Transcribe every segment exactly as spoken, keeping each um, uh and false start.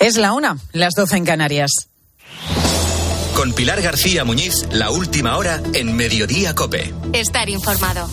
Es la una, las doce en Canarias. Con Pilar García Muñiz, la última hora en Mediodía COPE. Estar informado.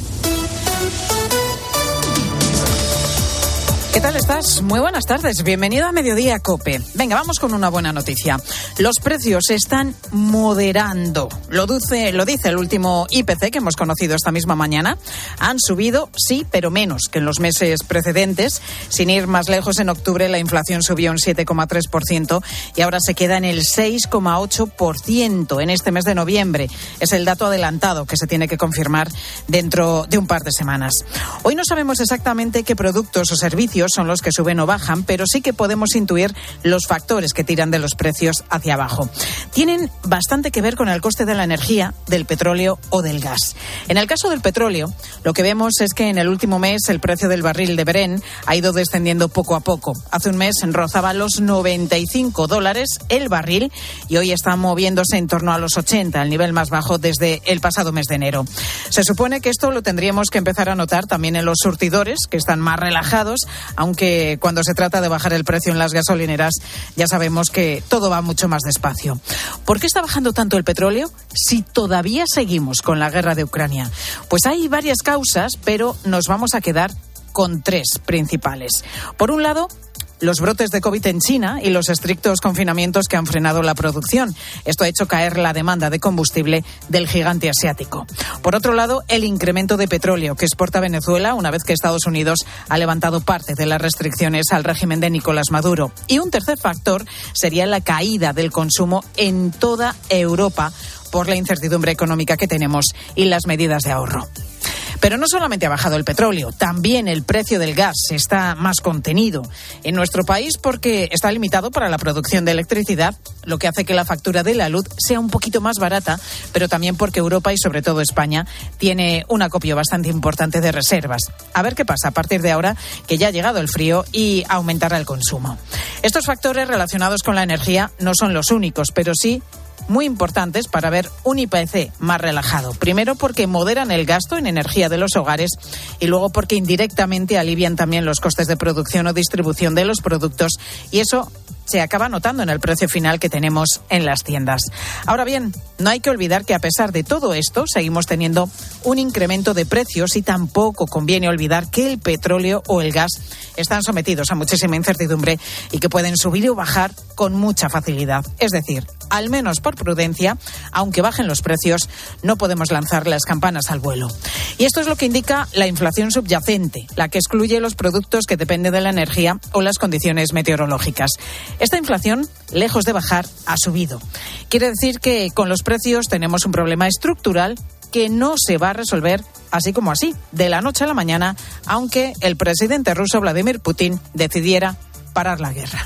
¿Qué tal estás? Muy buenas tardes. Bienvenido a Mediodía COPE. Venga, vamos con una buena noticia. Los precios se están moderando. Lo dice, lo dice el último I P C que hemos conocido esta misma mañana. Han subido, sí, pero menos que en los meses precedentes. Sin ir más lejos, en octubre la inflación subió un siete coma tres por ciento y ahora se queda en el seis coma ocho por ciento en este mes de noviembre. Es el dato adelantado que se tiene que confirmar dentro de un par de semanas. Hoy no sabemos exactamente qué productos o servicios son los que suben o bajan, pero sí que podemos intuir los factores que tiran de los precios hacia abajo. Tienen bastante que ver con el coste de la energía, del petróleo o del gas. En el caso del petróleo, lo que vemos es que en el último mes el precio del barril de Brent ha ido descendiendo poco a poco. Hace un mes rozaba los noventa y cinco dólares el barril y hoy está moviéndose en torno a los ochenta, el nivel más bajo desde el pasado mes de enero. Se supone que esto lo tendríamos que empezar a notar también en los surtidores, que están más relajados, aunque cuando se trata de bajar el precio en las gasolineras ya sabemos que todo va mucho más despacio. ¿Por qué está bajando tanto el petróleo si todavía seguimos con la guerra de Ucrania? Pues hay varias causas, pero nos vamos a quedar con tres principales. Por un lado, los brotes de COVID en China y los estrictos confinamientos que han frenado la producción. Esto ha hecho caer la demanda de combustible del gigante asiático. Por otro lado, el incremento de petróleo que exporta Venezuela una vez que Estados Unidos ha levantado parte de las restricciones al régimen de Nicolás Maduro. Y un tercer factor sería la caída del consumo en toda Europa por la incertidumbre económica que tenemos y las medidas de ahorro. Pero no solamente ha bajado el petróleo, también el precio del gas está más contenido en nuestro país porque está limitado para la producción de electricidad, lo que hace que la factura de la luz sea un poquito más barata, pero también porque Europa y sobre todo España tiene un acopio bastante importante de reservas. A ver qué pasa a partir de ahora que ya ha llegado el frío y aumentará el consumo. Estos factores relacionados con la energía no son los únicos, pero sí muy importantes para ver un I P C más relajado. Primero porque moderan el gasto en energía de los hogares y luego porque indirectamente alivian también los costes de producción o distribución de los productos y eso se acaba notando en el precio final que tenemos en las tiendas. Ahora bien, no hay que olvidar que a pesar de todo esto seguimos teniendo un incremento de precios y tampoco conviene olvidar que el petróleo o el gas están sometidos a muchísima incertidumbre y que pueden subir o bajar con mucha facilidad. Es decir, al menos por prudencia, aunque bajen los precios, no podemos lanzar las campanas al vuelo. Y esto es lo que indica la inflación subyacente, la que excluye los productos que dependen de la energía o las condiciones meteorológicas. Esta inflación, lejos de bajar, ha subido. Quiere decir que con los precios tenemos un problema estructural que no se va a resolver así como así, de la noche a la mañana, aunque el presidente ruso Vladimir Putin decidiera parar la guerra.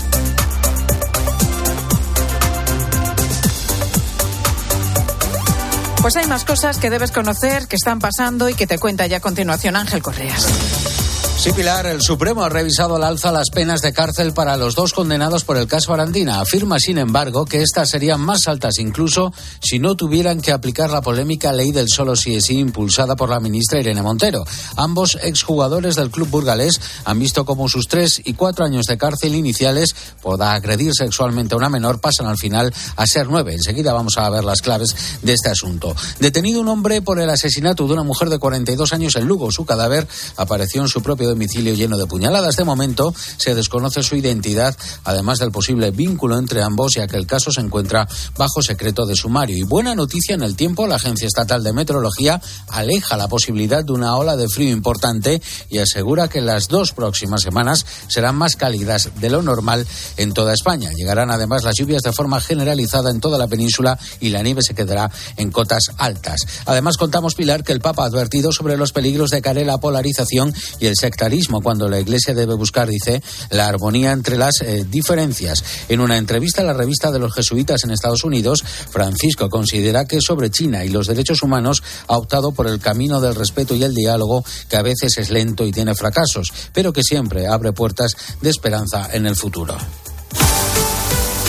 Pues hay más cosas que debes conocer, que están pasando y que te cuenta ya a continuación Ángel Correas. Sí, Pilar, el Supremo ha revisado al alza las penas de cárcel para los dos condenados por el caso Arandina. Afirma, sin embargo, que estas serían más altas incluso si no tuvieran que aplicar la polémica ley del solo sí es sí impulsada por la ministra Irene Montero. Ambos exjugadores del club burgalés han visto cómo sus tres y cuatro años de cárcel iniciales por agredir sexualmente a una menor pasan al final a ser nueve. Enseguida vamos a ver las claves de este asunto. Detenido un hombre por el asesinato de una mujer de cuarenta y dos años en Lugo. Su cadáver apareció en su propio domicilio lleno de puñaladas. De momento se desconoce su identidad, además del posible vínculo entre ambos, ya que el caso se encuentra bajo secreto de sumario. Y buena noticia en el tiempo, la Agencia Estatal de Meteorología aleja la posibilidad de una ola de frío importante y asegura que las dos próximas semanas serán más cálidas de lo normal en toda España. Llegarán además las lluvias de forma generalizada en toda la península y la nieve se quedará en cotas altas. Además contamos, Pilar, que el Papa ha advertido sobre los peligros de caer en la polarización y el sectarismo cuando la Iglesia debe buscar, dice, la armonía entre las eh, diferencias. En una entrevista a la revista de los jesuitas en Estados Unidos, Francisco considera que sobre China y los derechos humanos ha optado por el camino del respeto y el diálogo, que a veces es lento y tiene fracasos, pero que siempre abre puertas de esperanza en el futuro.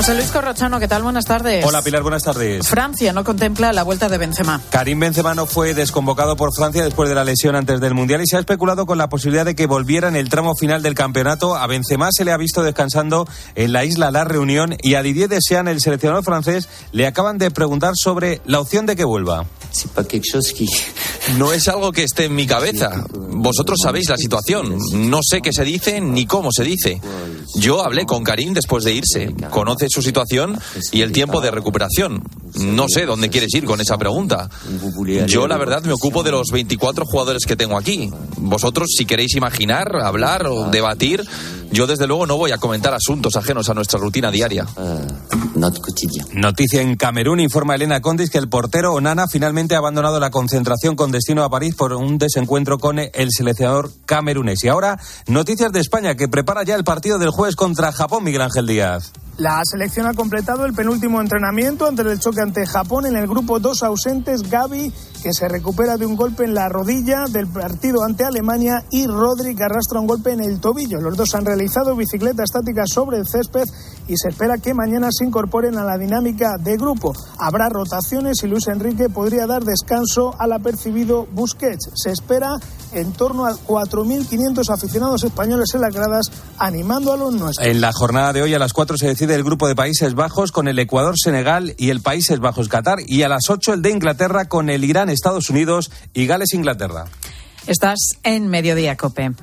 José Luis Corrochano, ¿qué tal? Buenas tardes. Hola Pilar, buenas tardes. Francia no contempla la vuelta de Benzema. Karim Benzema no fue desconvocado por Francia después de la lesión antes del Mundial y se ha especulado con la posibilidad de que volviera en el tramo final del campeonato. A Benzema se le ha visto descansando en la isla La Reunión y a Didier Deschamps, el seleccionador francés, le acaban de preguntar sobre la opción de que vuelva. No es algo que esté en mi cabeza. Vosotros sabéis la situación. No sé qué se dice ni cómo se dice. Yo hablé con Karim después de irse. Conoce su situación y el tiempo de recuperación. No sé dónde quieres ir con esa pregunta. Yo, la verdad, me ocupo de los veinticuatro jugadores que tengo aquí. Vosotros, si queréis imaginar, hablar o debatir, yo desde luego no voy a comentar asuntos ajenos a nuestra rutina diaria. Noticia en Camerún, informa Elena Condis que el portero Onana finalmente ha abandonado la concentración con destino a París por un desencuentro con el seleccionador camerunés. Y ahora, noticias de España, que prepara ya el partido del jueves contra Japón, Miguel Ángel Díaz. La selección ha completado el penúltimo entrenamiento antes del choque ante Japón. En el grupo dos ausentes, Gavi, que se recupera de un golpe en la rodilla del partido ante Alemania, y Rodri, que arrastra un golpe en el tobillo. Los dos han realizado bicicleta estática sobre el césped y se espera que mañana se incorporen a la dinámica de grupo. Habrá rotaciones y Luis Enrique podría dar descanso al apercibido Busquets. Se espera en torno a cuatro mil quinientos aficionados españoles en las gradas animando a los nuestros. En la jornada de hoy a las cuatro se decide el grupo de Países Bajos con el Ecuador, Senegal y el Países Bajos, Qatar, y a las ocho el de Inglaterra con el Irán, Estados Unidos y Gales, Inglaterra. Estás en Mediodía COPE.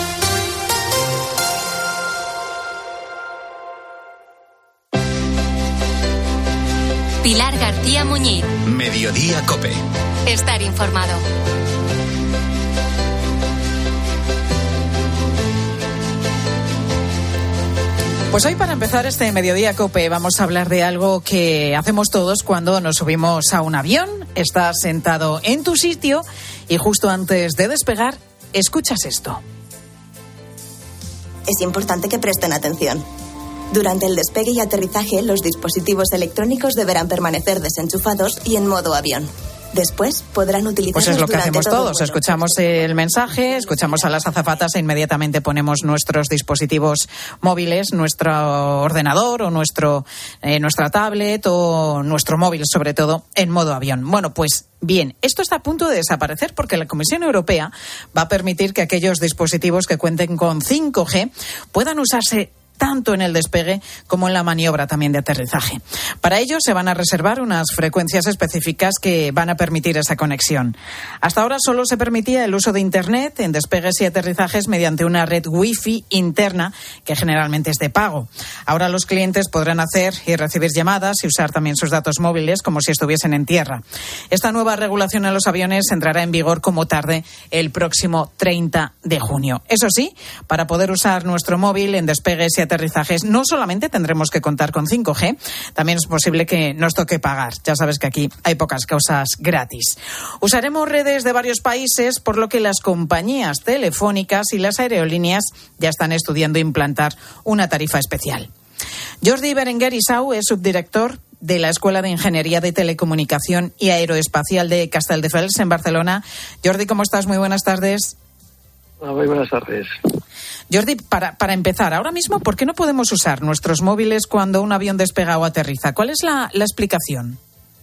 Pilar García Muñiz. Mediodía COPE. Estar informado. Pues hoy, para empezar este Mediodía COPE, vamos a hablar de algo que hacemos todos cuando nos subimos a un avión. Estás sentado en tu sitio y justo antes de despegar, escuchas esto. Es importante que presten atención. Durante el despegue y aterrizaje, los dispositivos electrónicos deberán permanecer desenchufados y en modo avión. Después podrán utilizarlos. Pues es lo que hacemos todo todos. Escuchamos el mensaje, escuchamos a las azafatas e inmediatamente ponemos nuestros dispositivos móviles, nuestro ordenador o nuestro eh, nuestra tablet o nuestro móvil, sobre todo, en modo avión. Bueno, pues bien, esto está a punto de desaparecer porque la Comisión Europea va a permitir que aquellos dispositivos que cuenten con cinco G puedan usarse tanto en el despegue como en la maniobra también de aterrizaje. Para ello se van a reservar unas frecuencias específicas que van a permitir esa conexión. Hasta ahora solo se permitía el uso de Internet en despegues y aterrizajes mediante una red Wi-Fi interna, que generalmente es de pago. Ahora los clientes podrán hacer y recibir llamadas y usar también sus datos móviles como si estuviesen en tierra. Esta nueva regulación en los aviones entrará en vigor como tarde el próximo treinta de junio. Eso sí, para poder usar nuestro móvil en despegues y aterrizajes no solamente tendremos que contar con cinco G, también es posible que nos toque pagar. Ya sabes que aquí hay pocas cosas gratis. Usaremos redes de varios países, por lo que las compañías telefónicas y las aerolíneas ya están estudiando implantar una tarifa especial. Jordi Berenguer Isau es subdirector de la Escuela de Ingeniería de Telecomunicación y Aeroespacial de Castelldefels en Barcelona. Jordi, ¿cómo estás? Muy buenas tardes. Muy buenas tardes. Jordi, para, para empezar, ahora mismo, ¿por qué no podemos usar nuestros móviles cuando un avión despega o aterriza? ¿Cuál es la, la explicación?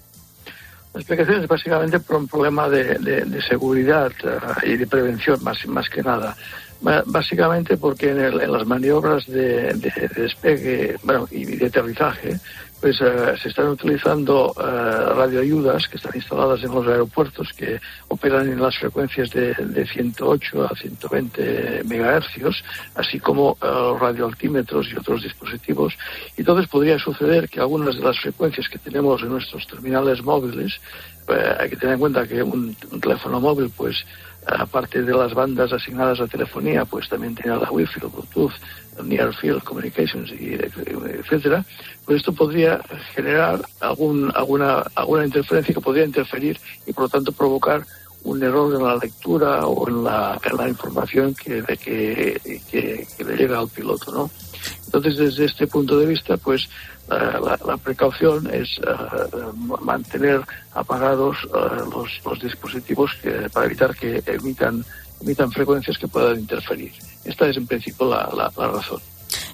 La explicación es básicamente por un problema de, de, de seguridad uh, y de prevención, más, más que nada. Básicamente porque en, el, en las maniobras de, de, de despegue bueno, y de aterrizaje, pues uh, se están utilizando uh, radioayudas que están instaladas en los aeropuertos que operan en las frecuencias de, de ciento ocho a ciento veinte megahercios, así como uh, radioaltímetros y otros dispositivos. Y entonces podría suceder que algunas de las frecuencias que tenemos en nuestros terminales móviles, uh, hay que tener en cuenta que un, un teléfono móvil, pues aparte de las bandas asignadas a telefonía, pues también tiene la Wi-Fi, el Bluetooth, el Near Field Communications, y etcétera. Pues esto podría generar algún, alguna, alguna interferencia que podría interferir y por lo tanto provocar un error en la lectura o en la, en la información que, de que, que, que le llega al piloto, ¿no? Entonces, desde este punto de vista, pues uh, la, la precaución es uh, mantener apagados uh, los, los dispositivos que, para evitar que emitan, emitan frecuencias que puedan interferir. Esta es, en principio, la, la, la razón.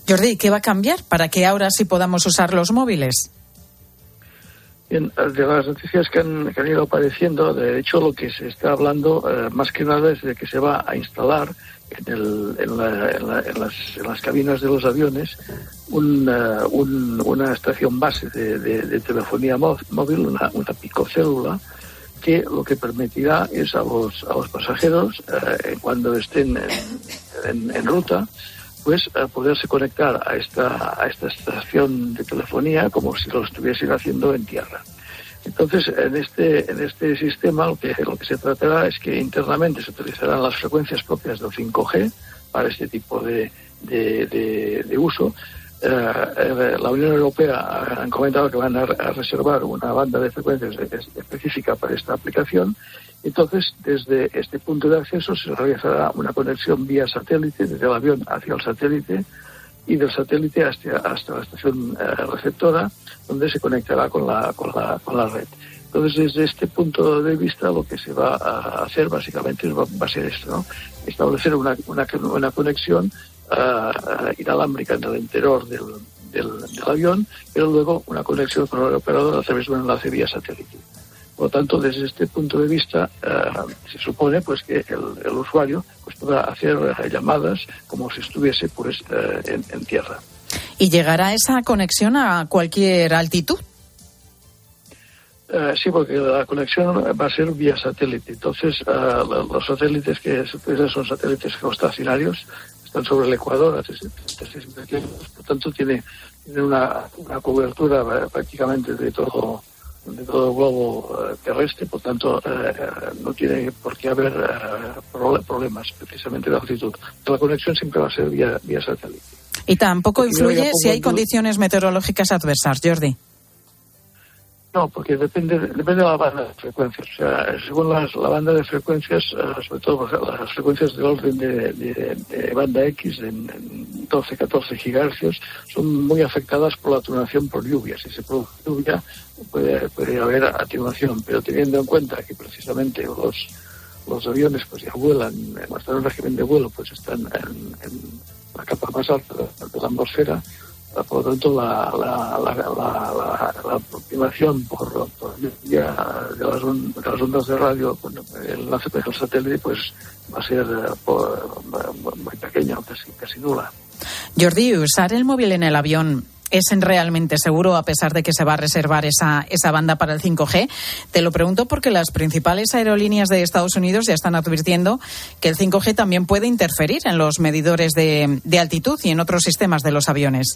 Jordi, ¿qué va a cambiar para que ahora sí podamos usar los móviles? Bien, de las noticias que han, que han ido apareciendo, de hecho lo que se está hablando eh, más que nada es de que se va a instalar en, el, en, la, en, la, en, las, en las cabinas de los aviones un, uh, un, una estación base de, de, de telefonía móvil, una, una picocélula, que lo que permitirá es a los, a los pasajeros, eh, cuando estén en, en, en ruta, pues a poderse conectar a esta a esta estación de telefonía como si lo estuviesen haciendo en tierra. Entonces, en este en este sistema lo que lo que se tratará es que internamente se utilizarán las frecuencias propias del cinco G para este tipo de de, de, de uso. Eh, la Unión Europea han comentado que van a, a reservar una banda de frecuencias específica para esta aplicación. Entonces, desde este punto de acceso se realizará una conexión vía satélite, desde el avión hacia el satélite y del satélite hasta, hasta la estación eh, receptora, donde se conectará con la, con, la, con la red. Entonces, desde este punto de vista, lo que se va a hacer básicamente va, va a ser esto, ¿no? Establecer una, una, una conexión uh, inalámbrica en el interior del, del, del avión, pero luego una conexión con el operador a través de un enlace vía satélite. Por lo tanto, desde este punto de vista, uh, se supone pues que el, el usuario pues podrá hacer uh, llamadas como si estuviese pues uh, en, en tierra. ¿Y llegará esa conexión a cualquier altitud? Uh, sí, porque la conexión va a ser vía satélite. Entonces, uh, los satélites que se utilizan son satélites geoestacionarios, están sobre el Ecuador, a trescientos sesenta kilómetros, por tanto tiene, tiene una, una cobertura uh, prácticamente de todo de todo el globo uh, terrestre, por tanto uh, no tiene por qué haber uh, problemas precisamente de altitud. La conexión siempre va a ser vía, vía satélite. Y tampoco influye si hay condiciones meteorológicas adversas, Jordi. No, porque depende depende de la banda de frecuencias. O sea, según las, la banda de frecuencias, uh, sobre todo las frecuencias del orden de, de, de banda X, en, en doce a catorce gigahercios, son muy afectadas por la atenuación por lluvia. Si se produce lluvia, puede, puede haber atenuación, pero teniendo en cuenta que precisamente los los aviones pues ya vuelan, están en régimen de vuelo, pues están en, en la capa más alta de la atmósfera. Por lo tanto, la, la, la, la, la, la aproximación por, por vía de las, on, de las ondas de radio, bueno, el enlace con el satélite, pues va a ser por, muy pequeña, casi, casi nula. Jordi, ¿usar el móvil en el avión es realmente seguro a pesar de que se va a reservar esa, esa banda para el cinco G? Te lo pregunto porque las principales aerolíneas de Estados Unidos ya están advirtiendo que el cinco G también puede interferir en los medidores de, de altitud y en otros sistemas de los aviones.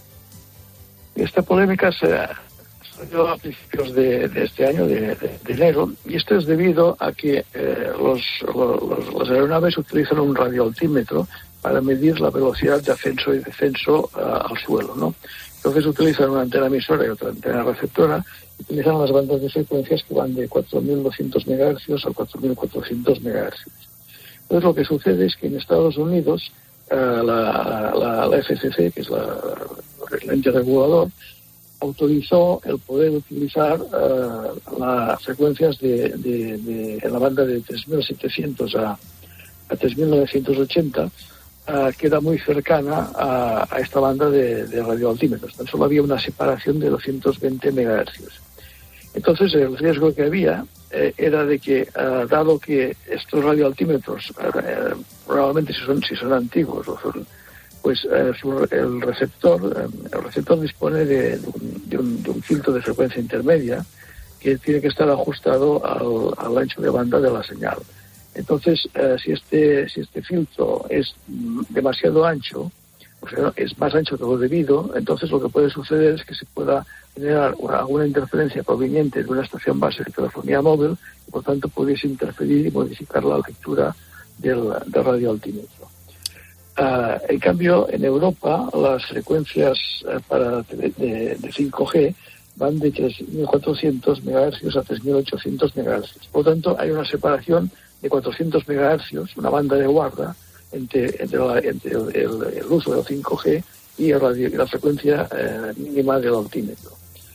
Esta polémica se salió a principios de, de este año, de, de, de enero, y esto es debido a que eh, los, los, las aeronaves utilizan un radioaltímetro para medir la velocidad de ascenso y descenso uh, al suelo, ¿no? Entonces utilizan una antena emisora y otra antena receptora, utilizan las bandas de frecuencias que van de cuatro mil doscientos megahercios a cuatro mil cuatrocientos megahercios. Entonces lo que sucede es que en Estados Unidos uh, la, la, la F C C, que es la el ente regulador, autorizó el poder utilizar uh, las frecuencias de, de, de en la banda de tres mil setecientos a, a tres mil novecientos ochenta, uh, que era muy cercana a, a esta banda de, de radioaltímetros. Tan solo había una separación de doscientos veinte megahercios. Entonces el riesgo que había eh, era de que, uh, dado que estos radioaltímetros uh, probablemente si son, si son antiguos o son pues eh, el receptor el receptor dispone de, de, un, de, un, de un filtro de frecuencia intermedia que tiene que estar ajustado al, al ancho de banda de la señal. Entonces, eh, si este si este filtro es demasiado ancho, o sea, es más ancho de lo debido, entonces lo que puede suceder es que se pueda generar una, alguna interferencia proveniente de una estación base de telefonía móvil y por tanto pudiese interferir y modificar la lectura del, del radioaltímetro. Uh, en cambio, en Europa, las frecuencias uh, para de, de, de cinco G van de tres mil cuatrocientos megahercios a tres mil ochocientos megahercios. Por lo tanto, hay una separación de cuatrocientos megahercios, una banda de guarda, entre, entre, la, entre el, el, el uso del cinco G y, el radio, y la frecuencia uh, mínima del altímetro.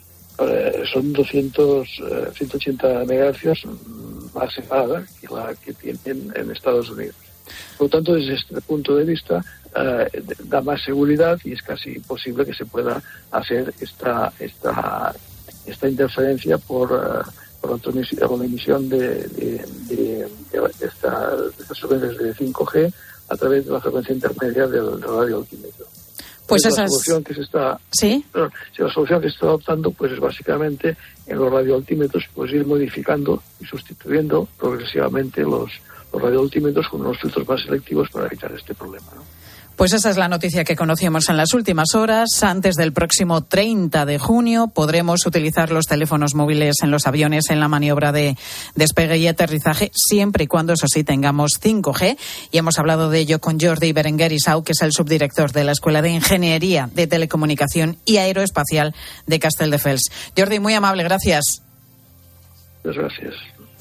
Uh, son doscientos, uh, ciento ochenta megahercios más elevada que la que tienen en Estados Unidos. Por lo tanto, desde este punto de vista, eh, da más seguridad y es casi imposible que se pueda hacer esta esta esta interferencia por, uh, por la emisión de, de, de, de, esta, de estas frecuencias de cinco G a través de la frecuencia intermedia del, del radioaltímetro. Pues Entonces, esas... la solución que se está ¿Sí? no, si la solución que se está adoptando pues es básicamente en los radioaltímetros pues ir modificando y sustituyendo progresivamente los, los radioaltímetros con unos filtros más selectivos para evitar este problema, ¿no? Pues esa es la noticia que conocíamos en las últimas horas. Antes del próximo treinta de junio podremos utilizar los teléfonos móviles en los aviones en la maniobra de despegue y aterrizaje, siempre y cuando, eso sí, tengamos cinco G. Y hemos hablado de ello con Jordi Berenguer Isau, que es el subdirector de la Escuela de Ingeniería de Telecomunicación y Aeroespacial de Castelldefels. Jordi, muy amable, gracias. Muchas gracias.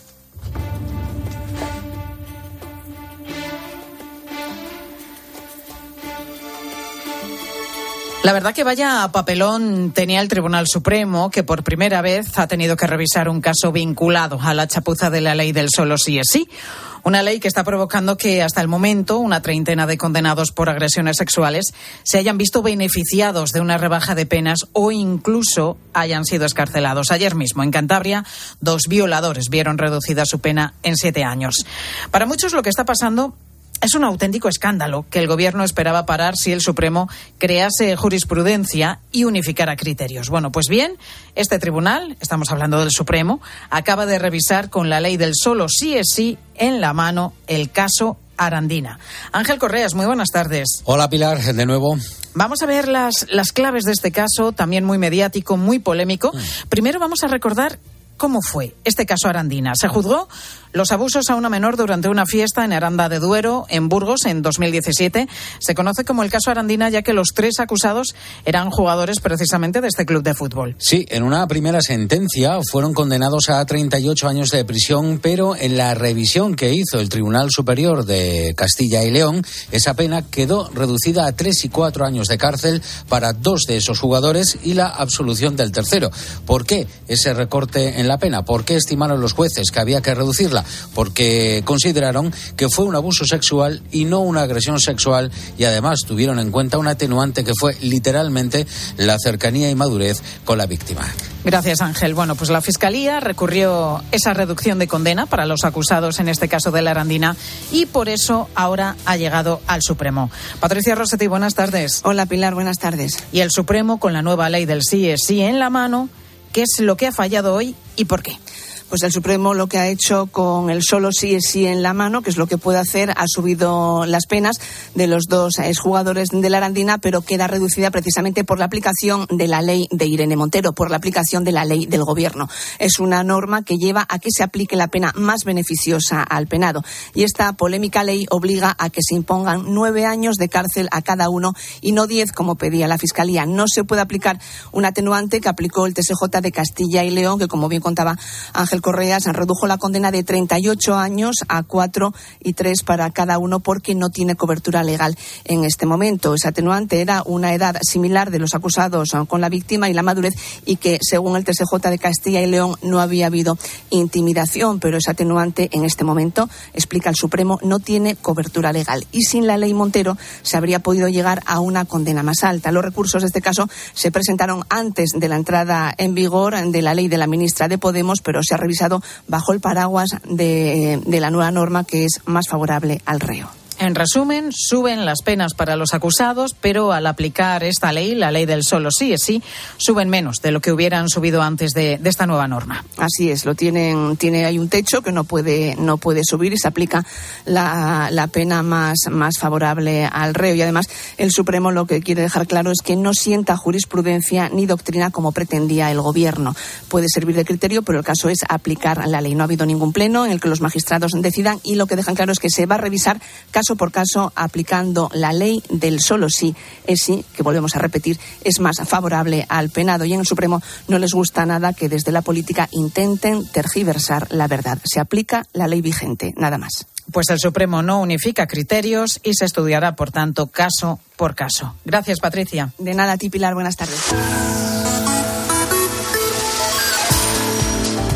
La verdad que vaya papelón tenía el Tribunal Supremo, que por primera vez ha tenido que revisar un caso vinculado a la chapuza de la ley del solo sí es sí. Una ley que está provocando que hasta el momento una treintena de condenados por agresiones sexuales se hayan visto beneficiados de una rebaja de penas o incluso hayan sido excarcelados. Ayer mismo en Cantabria, dos violadores vieron reducida su pena en siete años. Para muchos lo que está pasando es un auténtico escándalo que el Gobierno esperaba parar si el Supremo crease jurisprudencia y unificara criterios. Bueno, pues bien, este tribunal, estamos hablando del Supremo, acaba de revisar con la ley del solo sí es sí en la mano el caso Arandina. Ángel Correas, muy buenas tardes. Hola Pilar, de nuevo. Vamos a ver las, las claves de este caso, también muy mediático, muy polémico. Mm. Primero vamos a recordar cómo fue este caso Arandina. Se juzgó los abusos a una menor durante una fiesta en Aranda de Duero, en Burgos, en dos mil diecisiete. Se conoce como el caso Arandina, ya que los tres acusados eran jugadores precisamente de este club de fútbol. Sí, en una primera sentencia fueron condenados a treinta y ocho años de prisión, pero en la revisión que hizo el Tribunal Superior de Castilla y León, esa pena quedó reducida a tres y cuatro años de cárcel para dos de esos jugadores y la absolución del tercero. ¿Por qué ese recorte en la pena? ¿Por qué estimaron los jueces que había que reducirla? Porque consideraron que fue un abuso sexual y no una agresión sexual, y además tuvieron en cuenta un atenuante que fue literalmente la cercanía y madurez con la víctima. Gracias, Ángel. Bueno, pues la Fiscalía recurrió esa reducción de condena para los acusados en este caso de la Arandina y por eso ahora ha llegado al Supremo. Patricia Rossetti, buenas tardes. Hola, Pilar, buenas tardes. Y el Supremo, con la nueva ley del sí es sí en la mano, ¿qué es lo que ha fallado hoy y por qué? Pues el Supremo lo que ha hecho con el solo sí es sí en la mano, que es lo que puede hacer, ha subido las penas de los dos exjugadores de la Arandina, pero queda reducida precisamente por la aplicación de la ley de Irene Montero, por la aplicación de la ley del Gobierno. Es una norma que lleva a que se aplique la pena más beneficiosa al penado. Y esta polémica ley obliga a que se impongan nueve años de cárcel a cada uno y no diez, como pedía la Fiscalía. No se puede aplicar un atenuante que aplicó el T S J de Castilla y León, que, como bien contaba Ángel Correas, redujo la condena de treinta y ocho años a cuatro y tres para cada uno porque no tiene cobertura legal en este momento. Ese atenuante era una edad similar de los acusados con la víctima y la madurez, y que según el T S J de Castilla y León no había habido intimidación, pero ese atenuante en este momento, explica el Supremo, no tiene cobertura legal y sin la ley Montero se habría podido llegar a una condena más alta. Los recursos de este caso se presentaron antes de la entrada en vigor de la ley de la ministra de Podemos, pero se ha revisado bajo el paraguas de, de la nueva norma, que es más favorable al reo. En resumen, suben las penas para los acusados, pero al aplicar esta ley, la ley del solo sí es sí, suben menos de lo que hubieran subido antes de, de esta nueva norma. Así es, lo tienen, tiene hay un techo que no puede, no puede subir y se aplica la, la pena más, más favorable al reo. Y además, el Supremo lo que quiere dejar claro es que no sienta jurisprudencia ni doctrina como pretendía el Gobierno. Puede servir de criterio, pero el caso es aplicar la ley. No ha habido ningún pleno en el que los magistrados decidan, y lo que dejan claro es que se va a revisar caso por caso, aplicando la ley del solo sí es sí, que volvemos a repetir, es más favorable al penado. Y en el Supremo no les gusta nada que desde la política intenten tergiversar la verdad. Se aplica la ley vigente, nada más. Pues el Supremo no unifica criterios y se estudiará, por tanto, caso por caso. Gracias, Patricia. De nada a ti, Pilar. Buenas tardes.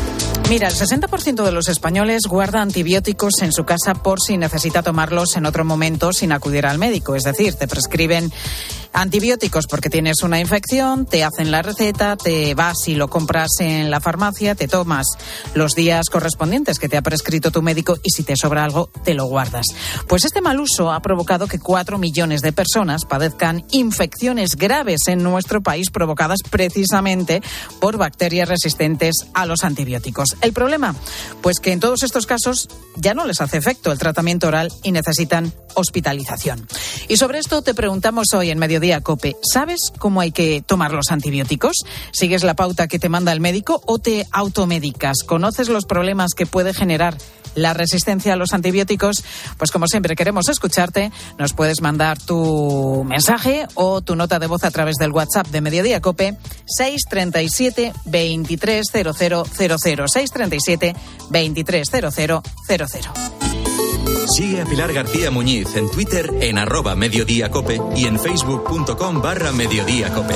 Mira, el sesenta por ciento de los españoles guarda antibióticos en su casa por si necesita tomarlos en otro momento sin acudir al médico. Es decir, te prescriben antibióticos porque tienes una infección, te hacen la receta, te vas y lo compras en la farmacia, te tomas los días correspondientes que te ha prescrito tu médico y si te sobra algo, te lo guardas. Pues este mal uso ha provocado que cuatro millones de personas padezcan infecciones graves en nuestro país provocadas precisamente por bacterias resistentes a los antibióticos. ¿El problema? Pues que en todos estos casos ya no les hace efecto el tratamiento oral y necesitan hospitalización. Y sobre esto te preguntamos hoy en Mediodía COPE. ¿Sabes cómo hay que tomar los antibióticos? ¿Sigues la pauta que te manda el médico o te automedicas? ¿Conoces los problemas que puede generar la resistencia a los antibióticos? Pues como siempre queremos escucharte. Nos puedes mandar tu mensaje o tu nota de voz a través del WhatsApp de Mediodía COPE seis treinta y siete, veintitrés cero cero cero cero seis treinta y siete, veintitrés cero cero cero cero. Sigue a Pilar García Muñiz en Twitter en arroba Mediodía Cope y en facebook.com barra Mediodía Cope.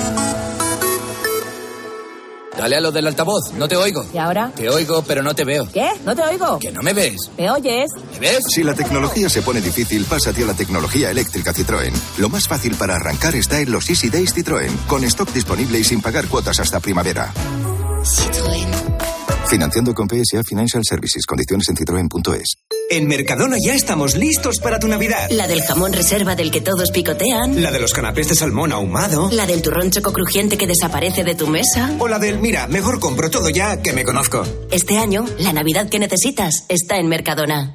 Dale a lo del altavoz, no te oigo. ¿Y ahora? Te oigo, pero no te veo. ¿Qué? ¿No te oigo? Que no me ves. ¿Me oyes? ¿Me ves? Si la tecnología se pone difícil, pásate a la tecnología eléctrica Citroën. Lo más fácil para arrancar está en los Easy Days Citroën, con stock disponible y sin pagar cuotas hasta primavera. Citroën. Financiando con P S A Financial Services. Condiciones en citroen punto es. En Mercadona ya estamos listos para tu Navidad. La del jamón reserva del que todos picotean. La de los canapés de salmón ahumado. La del turrón choco crujiente que desaparece de tu mesa. O la del, mira, mejor compro todo ya que me conozco. Este año, la Navidad que necesitas está en Mercadona.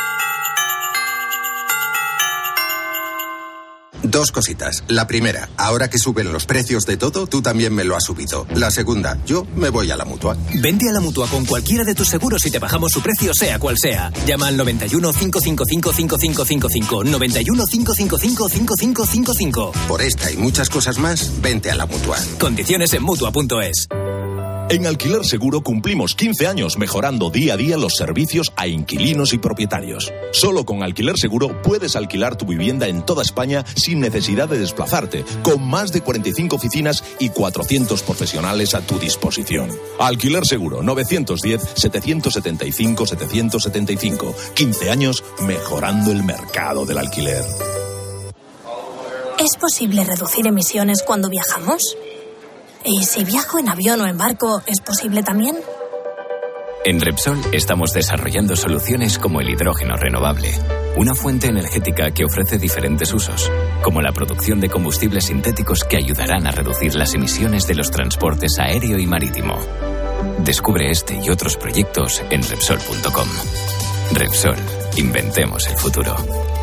Dos cositas. La primera, ahora que suben los precios de todo, tú también me lo has subido. La segunda, yo me voy a la Mutua. Vente a la Mutua con cualquiera de tus seguros y te bajamos su precio sea cual sea. Llama al noventa y uno, cinco cinco cinco, cinco cinco cinco cinco. noventa y uno, cinco cinco cinco, cinco cinco cinco cinco. Por esta y muchas cosas más, vente a la Mutua. Condiciones en Mutua punto es. En Alquiler Seguro cumplimos quince años mejorando día a día los servicios a inquilinos y propietarios. Solo con Alquiler Seguro puedes alquilar tu vivienda en toda España sin necesidad de desplazarte, con más de cuarenta y cinco oficinas y cuatrocientos profesionales a tu disposición. Alquiler Seguro, novecientos diez, setecientos setenta y cinco, setecientos setenta y cinco. quince años mejorando el mercado del alquiler. ¿Es posible reducir emisiones cuando viajamos? ¿Y si viajo en avión o en barco, es posible también? En Repsol estamos desarrollando soluciones como el hidrógeno renovable, una fuente energética que ofrece diferentes usos, como la producción de combustibles sintéticos que ayudarán a reducir las emisiones de los transportes aéreo y marítimo. Descubre este y otros proyectos en Repsol punto com. Repsol, inventemos el futuro.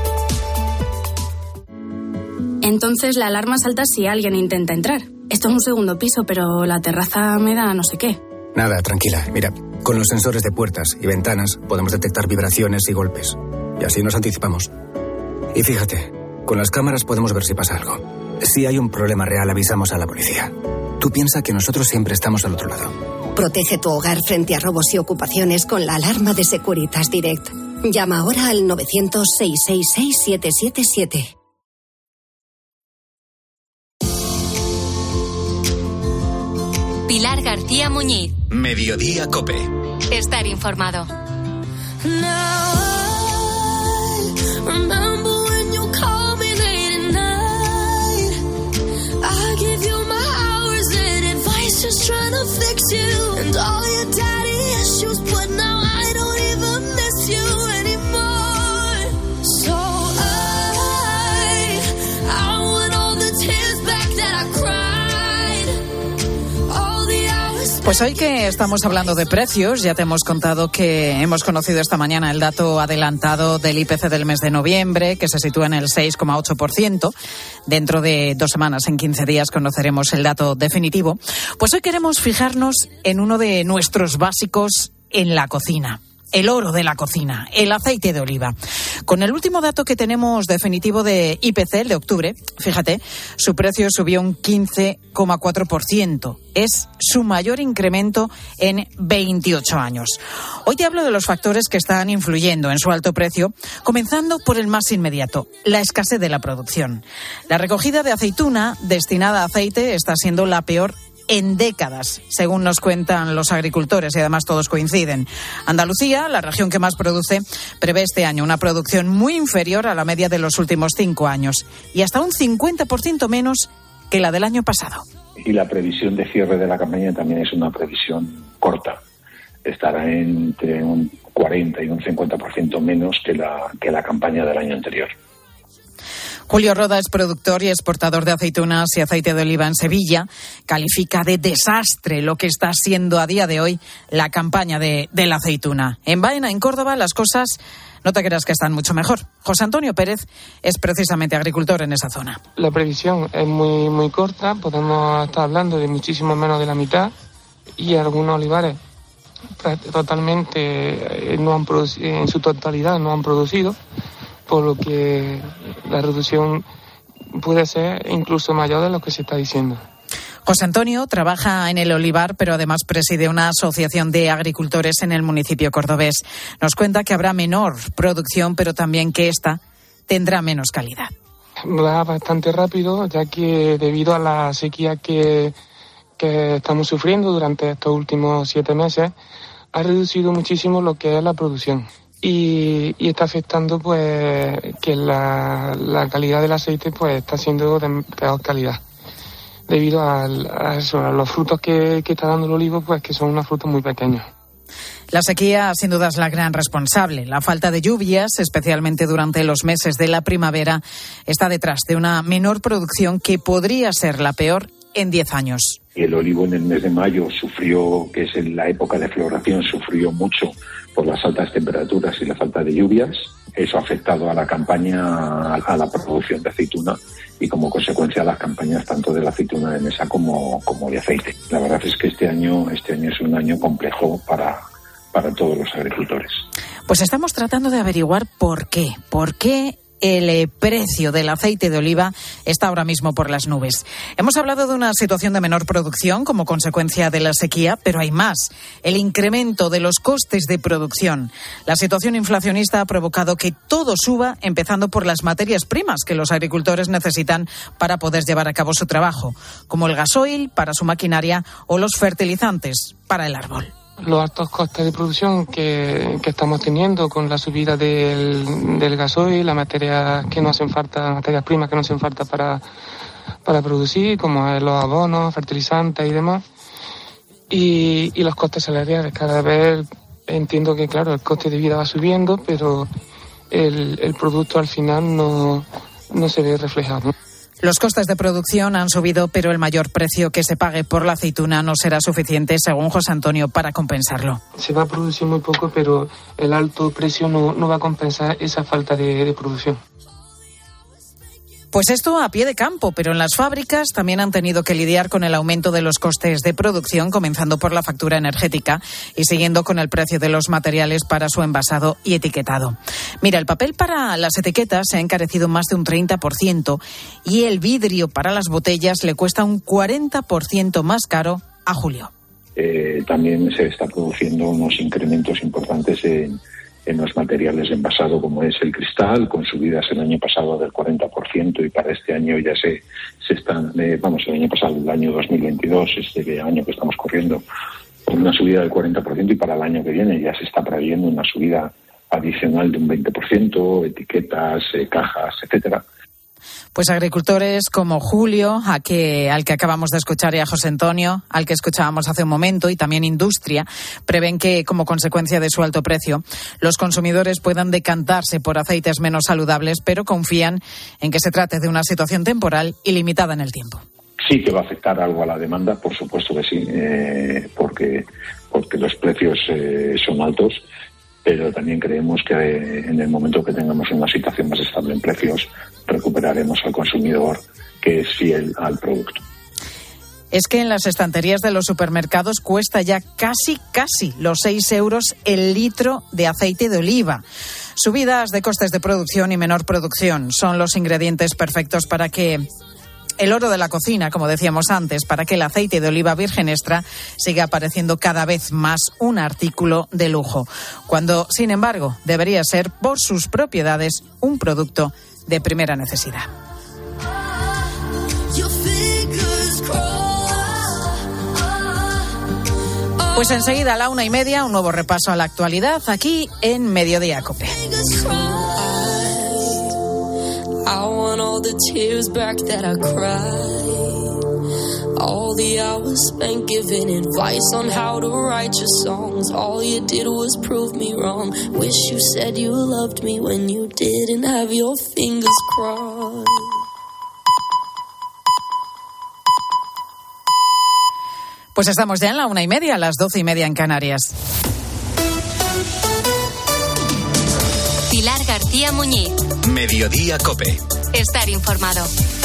Entonces la alarma salta si alguien intenta entrar. Esto es un segundo piso, pero la terraza me da no sé qué. Nada, tranquila. Mira, con los sensores de puertas y ventanas podemos detectar vibraciones y golpes. Y así nos anticipamos. Y fíjate, con las cámaras podemos ver si pasa algo. Si hay un problema real, avisamos a la policía. Tú piensa que nosotros siempre estamos al otro lado. Protege tu hogar frente a robos y ocupaciones con la alarma de Securitas Direct. Llama ahora al novecientos, seiscientos sesenta y seis, siete siete siete. Pilar García Muñiz. Mediodía COPE. Estar informado. Pues hoy que estamos hablando de precios, ya te hemos contado que hemos conocido esta mañana el dato adelantado del I P C del mes de noviembre, que se sitúa en el seis coma ocho por ciento. Dentro de dos semanas, en quince días, conoceremos el dato definitivo. Pues hoy queremos fijarnos en uno de nuestros básicos en la cocina. El oro de la cocina, el aceite de oliva. Con el último dato que tenemos definitivo de I P C, el de octubre, fíjate, su precio subió un quince coma cuatro por ciento. Es su mayor incremento en veintiocho años. Hoy te hablo de los factores que están influyendo en su alto precio, comenzando por el más inmediato, la escasez de la producción. La recogida de aceituna destinada a aceite está siendo la peor en décadas, según nos cuentan los agricultores, y además todos coinciden. Andalucía, la región que más produce, prevé este año una producción muy inferior a la media de los últimos cinco años y hasta un cincuenta por ciento menos que la del año pasado. Y la previsión de cierre de la campaña también es una previsión corta. Estará entre un cuarenta y un cincuenta por ciento menos que la, que la campaña del año anterior. Julio Roda es productor y exportador de aceitunas y aceite de oliva en Sevilla. Califica de desastre lo que está siendo a día de hoy la campaña de, de la aceituna. En Baena, en Córdoba, las cosas no te creas que están mucho mejor. José Antonio Pérez es precisamente agricultor en esa zona. La previsión es muy, muy corta. Podemos estar hablando de muchísimo menos de la mitad, y algunos olivares totalmente no han producido, en su totalidad no han producido, por lo que la reducción puede ser incluso mayor de lo que se está diciendo. José Antonio trabaja en el olivar, pero además preside una asociación de agricultores en el municipio cordobés. Nos cuenta que habrá menor producción, pero también que esta tendrá menos calidad. Va bastante rápido, ya que debido a la sequía que, que estamos sufriendo durante estos últimos siete meses, ha reducido muchísimo lo que es la producción. Y, y está afectando pues que la, la calidad del aceite pues está siendo de peor calidad, debido a, a, eso, a los frutos que, que está dando el olivo, pues que son unos frutos muy pequeños. La sequía, sin duda, es la gran responsable. La falta de lluvias, especialmente durante los meses de la primavera, está detrás de una menor producción que podría ser la peor en diez años. El olivo en el mes de mayo sufrió, que es en la época de floración, sufrió mucho por las altas temperaturas y la falta de lluvias. Eso ha afectado a la campaña, a la producción de aceituna y como consecuencia a las campañas tanto de la aceituna de mesa como, como de aceite. La verdad es que este año, este año es un año complejo para, para todos los agricultores. Pues estamos tratando de averiguar por qué. ¿Por qué el precio del aceite de oliva está ahora mismo por las nubes? Hemos hablado de una situación de menor producción como consecuencia de la sequía, pero hay más. El incremento de los costes de producción. La situación inflacionista ha provocado que todo suba, empezando por las materias primas que los agricultores necesitan para poder llevar a cabo su trabajo, como el gasoil para su maquinaria o los fertilizantes para el árbol. Los altos costes de producción que, que estamos teniendo con la subida del, del gasoil, las materias que nos hacen falta, las materias primas que nos hacen falta para, para producir, como los abonos, fertilizantes y demás, y, y los costes salariales. Cada vez entiendo que, claro, el coste de vida va subiendo, pero el, el producto al final no, no se ve reflejado. Los costes de producción han subido, pero el mayor precio que se pague por la aceituna no será suficiente, según José Antonio, para compensarlo. Se va a producir muy poco, pero el alto precio no, no va a compensar esa falta de, de producción. Pues esto a pie de campo, pero en las fábricas también han tenido que lidiar con el aumento de los costes de producción, comenzando por la factura energética y siguiendo con el precio de los materiales para su envasado y etiquetado. Mira, el papel para las etiquetas se ha encarecido más de un treinta por ciento y el vidrio para las botellas le cuesta un cuarenta por ciento más caro a Julio. Eh, también se está produciendo unos incrementos importantes en en los materiales de envasado, como es el cristal, con subidas el año pasado del cuarenta por ciento y para este año ya se, se están, eh, vamos, el año pasado, el año dos mil veintidós, este año que estamos corriendo, con una subida del cuarenta por ciento y para el año que viene ya se está previendo una subida adicional de un veinte por ciento, etiquetas, eh, cajas, etcétera. Pues agricultores como Julio, a que, al que acabamos de escuchar, y a José Antonio, al que escuchábamos hace un momento, y también industria, prevén que, como consecuencia de su alto precio, los consumidores puedan decantarse por aceites menos saludables, pero confían en que se trate de una situación temporal y limitada en el tiempo. Sí que va a afectar algo a la demanda, por supuesto que sí, eh, porque, porque los precios eh, son altos, pero también creemos que en el momento que tengamos una situación más estable en precios, recuperaremos al consumidor que es fiel al producto. Es que en las estanterías de los supermercados cuesta ya casi, casi los seis euros el litro de aceite de oliva. Subidas de costes de producción y menor producción son los ingredientes perfectos para que el oro de la cocina, como decíamos antes, para que el aceite de oliva virgen extra siga apareciendo cada vez más un artículo de lujo, cuando, sin embargo, debería ser, por sus propiedades, un producto de primera necesidad. Pues enseguida a la una y media, un nuevo repaso a la actualidad aquí en Mediodía COPE. I want all the tears back that I cried, all the hours spent giving advice on how to write your songs. All you did was prove me wrong. Wish you said you loved me when you didn't have your fingers crossed. Pues estamos ya en la una y media, a las doce y media en Canarias. Pilar García Muñiz. Mediodía COPE. Estar informado.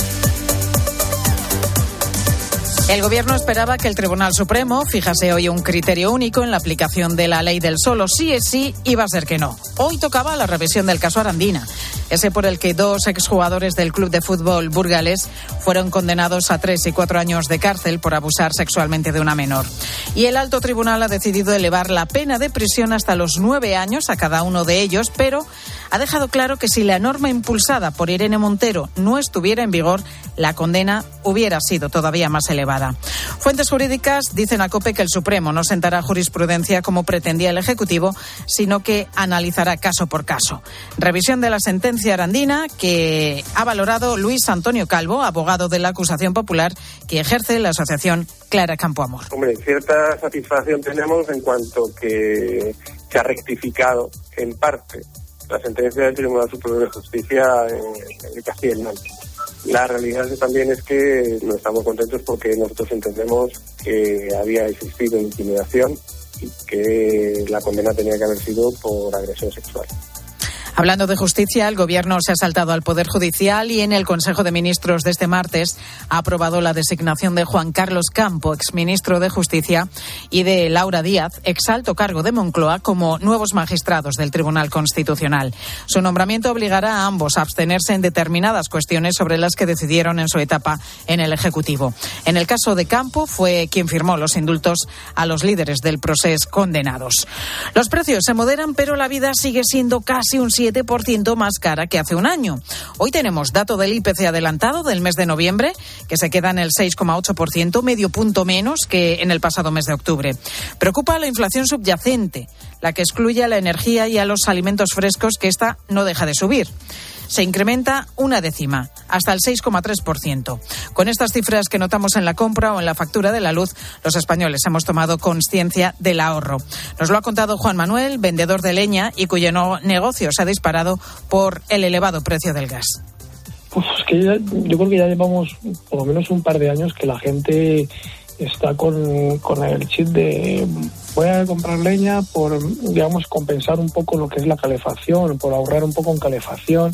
El Gobierno esperaba que el Tribunal Supremo fijase hoy un criterio único en la aplicación de la ley del solo sí es sí, iba a ser que no. Hoy tocaba la revisión del caso Arandina, ese por el que dos exjugadores del club de fútbol burgalés fueron condenados a tres y cuatro años de cárcel por abusar sexualmente de una menor. Y el alto tribunal ha decidido elevar la pena de prisión hasta los nueve años a cada uno de ellos, pero ha dejado claro que si la norma impulsada por Irene Montero no estuviera en vigor, la condena hubiera sido todavía más elevada. Fuentes jurídicas dicen a COPE que el Supremo no sentará jurisprudencia como pretendía el Ejecutivo, sino que analizará caso por caso. Revisión de la sentencia Arandina que ha valorado Luis Antonio Calvo, abogado de la acusación popular que ejerce la asociación Clara Campoamor. Hombre, cierta satisfacción tenemos en cuanto que se ha rectificado en parte la sentencia del Tribunal Superior de Justicia en, en Castilla y León. La realidad también es que no estamos contentos porque nosotros entendemos que había existido intimidación y que la condena tenía que haber sido por agresión sexual. Hablando de justicia, el Gobierno se ha saltado al Poder Judicial y en el Consejo de Ministros de este martes ha aprobado la designación de Juan Carlos Campo, exministro de Justicia, y de Laura Díaz, exalto cargo de Moncloa, como nuevos magistrados del Tribunal Constitucional. Su nombramiento obligará a ambos a abstenerse en determinadas cuestiones sobre las que decidieron en su etapa en el Ejecutivo. En el caso de Campo, fue quien firmó los indultos a los líderes del proceso condenados. Los precios se moderan, pero la vida sigue siendo casi un siete por ciento más cara que hace un año. Hoy tenemos dato del I P C adelantado del mes de noviembre, que se queda en el seis coma ocho por ciento, medio punto menos que en el pasado mes de octubre. Preocupa la inflación subyacente, la que excluye a la energía y a los alimentos frescos, que esta no deja de subir. Se incrementa una décima, hasta el seis coma tres por ciento. Con estas cifras que notamos en la compra o en la factura de la luz, los españoles hemos tomado conciencia del ahorro. Nos lo ha contado Juan Manuel, vendedor de leña y cuyo no negocio se ha disparado por el elevado precio del gas. Pues es que ya, yo creo que ya llevamos por lo menos un par de años que la gente está con, con el chip de voy a comprar leña por, digamos, compensar un poco lo que es la calefacción, por ahorrar un poco en calefacción.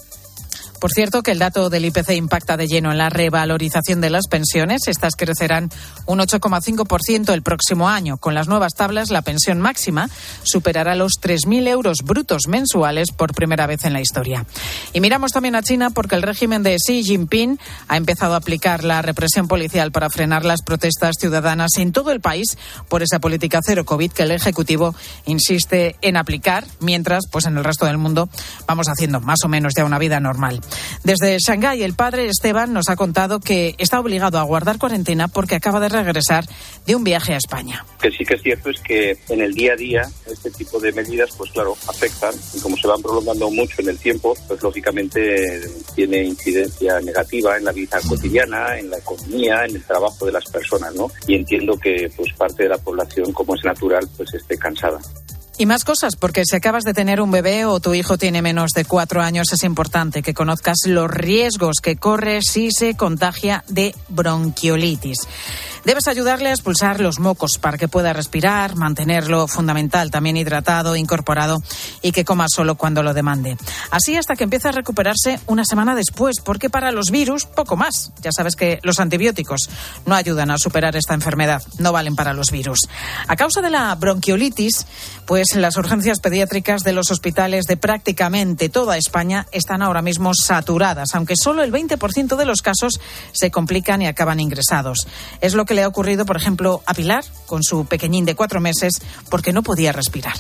Por cierto, que el dato del I P C impacta de lleno en la revalorización de las pensiones. Estas crecerán un ocho coma cinco por ciento el próximo año. Con las nuevas tablas, la pensión máxima superará los tres mil euros brutos mensuales por primera vez en la historia. Y miramos también a China porque el régimen de Xi Jinping ha empezado a aplicar la represión policial para frenar las protestas ciudadanas en todo el país por esa política cero COVID que el Ejecutivo insiste en aplicar, mientras pues en el resto del mundo vamos haciendo más o menos ya una vida normal. Desde Shanghái, el padre Esteban nos ha contado que está obligado a guardar cuarentena porque acaba de regresar de un viaje a España. Que sí que es cierto es que en el día a día este tipo de medidas, pues claro, afectan y como se van prolongando mucho en el tiempo, pues lógicamente tiene incidencia negativa en la vida cotidiana, en la economía, en el trabajo de las personas, ¿no? Y entiendo que pues parte de la población, como es natural, pues esté cansada. Y más cosas, porque si acabas de tener un bebé o tu hijo tiene menos de cuatro años, es importante que conozcas los riesgos que corre si se contagia de bronquiolitis. Debes ayudarle a expulsar los mocos para que pueda respirar, mantenerlo fundamental, también hidratado, incorporado y que coma solo cuando lo demande. Así hasta que empiece a recuperarse una semana después, porque para los virus poco más. Ya sabes que los antibióticos no ayudan a superar esta enfermedad, no valen para los virus. A causa de la bronquiolitis, pues las urgencias pediátricas de los hospitales de prácticamente toda España están ahora mismo saturadas, aunque solo el veinte por ciento de los casos se complican y acaban ingresados. Es lo que le ha ocurrido, por ejemplo, a Pilar, con su pequeñín de cuatro meses, porque no podía respirar.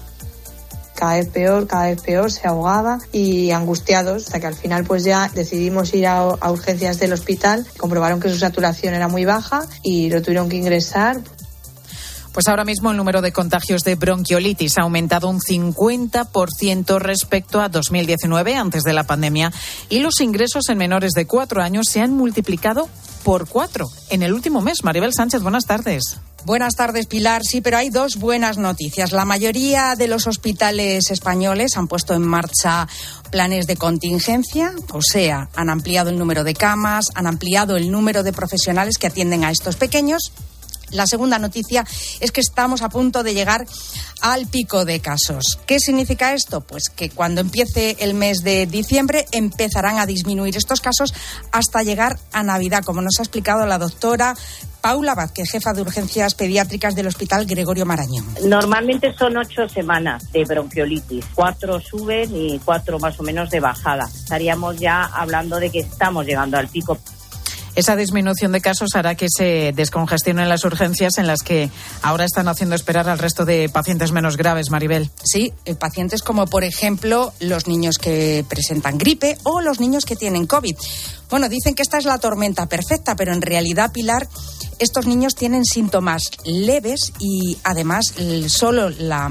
Cada vez peor, cada vez peor, se ahogaba y angustiados, hasta que al final pues ya decidimos ir a, a urgencias del hospital, comprobaron que su saturación era muy baja y lo tuvieron que ingresar. Pues ahora mismo el número de contagios de bronquiolitis ha aumentado un cincuenta por ciento respecto a dos mil diecinueve, antes de la pandemia, y los ingresos en menores de cuatro años se han multiplicado por cuatro en el último mes. Maribel Sánchez, buenas tardes. Buenas tardes, Pilar. Sí, pero hay dos buenas noticias. La mayoría de los hospitales españoles han puesto en marcha planes de contingencia, o sea, han ampliado el número de camas, han ampliado el número de profesionales que atienden a estos pequeños. La segunda noticia es que estamos a punto de llegar al pico de casos. ¿Qué significa esto? Pues que cuando empiece el mes de diciembre empezarán a disminuir estos casos hasta llegar a Navidad, como nos ha explicado la doctora Paula Vázquez, jefa de urgencias pediátricas del Hospital Gregorio Marañón. Normalmente son ocho semanas de bronquiolitis, cuatro suben y cuatro más o menos de bajada. Estaríamos ya hablando de que estamos llegando al pico. Esa disminución de casos hará que se descongestionen las urgencias, en las que ahora están haciendo esperar al resto de pacientes menos graves, Maribel. Sí, pacientes como, por ejemplo, los niños que presentan gripe o los niños que tienen COVID. Bueno, dicen que esta es la tormenta perfecta, pero en realidad, Pilar, estos niños tienen síntomas leves y además solo la,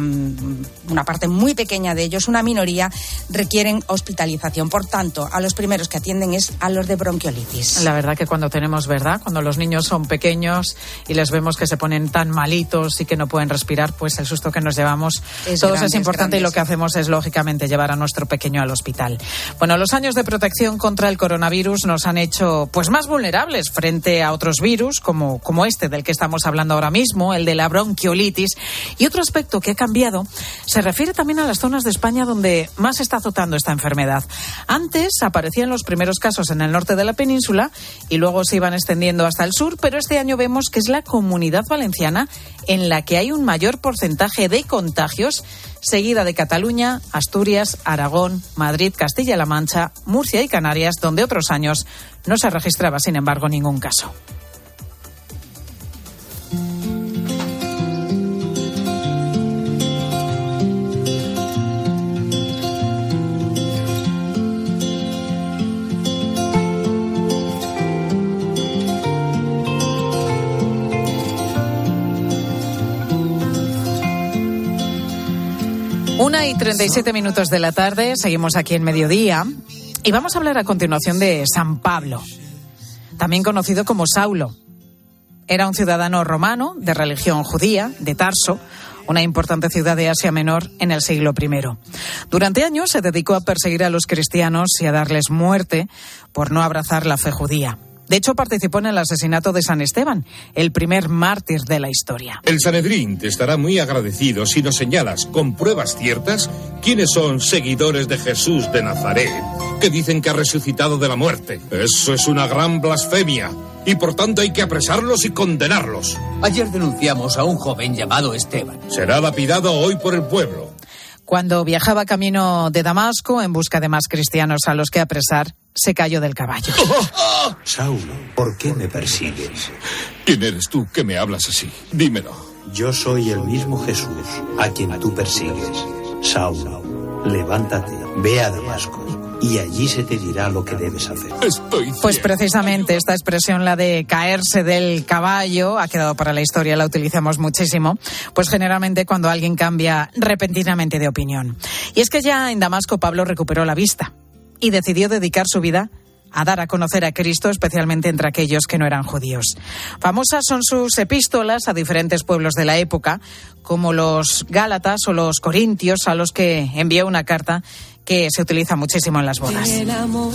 una parte muy pequeña de ellos, una minoría, requieren hospitalización. Por tanto, a los primeros que atienden es a los de bronquiolitis. La verdad que cuando tenemos, ¿verdad? Cuando los niños son pequeños y les vemos que se ponen tan malitos y que no pueden respirar, pues el susto que nos llevamos es todos grande, es importante es grande, y lo que hacemos es, lógicamente, llevar a nuestro pequeño al hospital. Bueno, los años de protección contra el coronavirus nos han hecho pues más vulnerables frente a otros virus, como como este del que estamos hablando ahora mismo, el de la bronquiolitis. Y otro aspecto que ha cambiado se refiere también a las zonas de España donde más se está azotando esta enfermedad. Antes aparecían los primeros casos en el norte de la península y luego se iban extendiendo hasta el sur, pero este año vemos que es la Comunidad Valenciana en la que hay un mayor porcentaje de contagios, seguida de Cataluña, Asturias, Aragón, Madrid, Castilla-La Mancha, Murcia y Canarias, donde otros años no se registraba, sin embargo, ningún caso. Una y treinta y siete minutos de la tarde, seguimos aquí en Mediodía y vamos a hablar a continuación de San Pablo, también conocido como Saulo. Era un ciudadano romano de religión judía, de Tarso, una importante ciudad de Asia Menor en el siglo primero. Durante años se dedicó a perseguir a los cristianos y a darles muerte por no abrazar la fe judía. De hecho, participó en el asesinato de San Esteban, el primer mártir de la historia. El Sanedrín te estará muy agradecido si nos señalas con pruebas ciertas quiénes son seguidores de Jesús de Nazaret, que dicen que ha resucitado de la muerte. Eso es una gran blasfemia y por tanto hay que apresarlos y condenarlos. Ayer denunciamos a un joven llamado Esteban. Será lapidado hoy por el pueblo. Cuando viajaba camino de Damasco en busca de más cristianos a los que apresar, se cayó del caballo. ¡Oh! Saulo, ¿por qué me persigues? ¿Quién eres tú que me hablas así? Dímelo. Yo soy el mismo Jesús, a quien tú persigues. Saulo, levántate, ve a Damasco, y allí se te dirá lo que debes hacer. Estoy pues precisamente esta expresión, la de caerse del caballo, ha quedado para la historia, la utilizamos muchísimo, pues generalmente cuando alguien cambia repentinamente de opinión. Y es que ya en Damasco Pablo recuperó la vista y decidió dedicar su vida a dar a conocer a Cristo, especialmente entre aquellos que no eran judíos. Famosas son sus epístolas a diferentes pueblos de la época, como los Gálatas o los Corintios, a los que envió una carta que se utiliza muchísimo en las bodas. El amor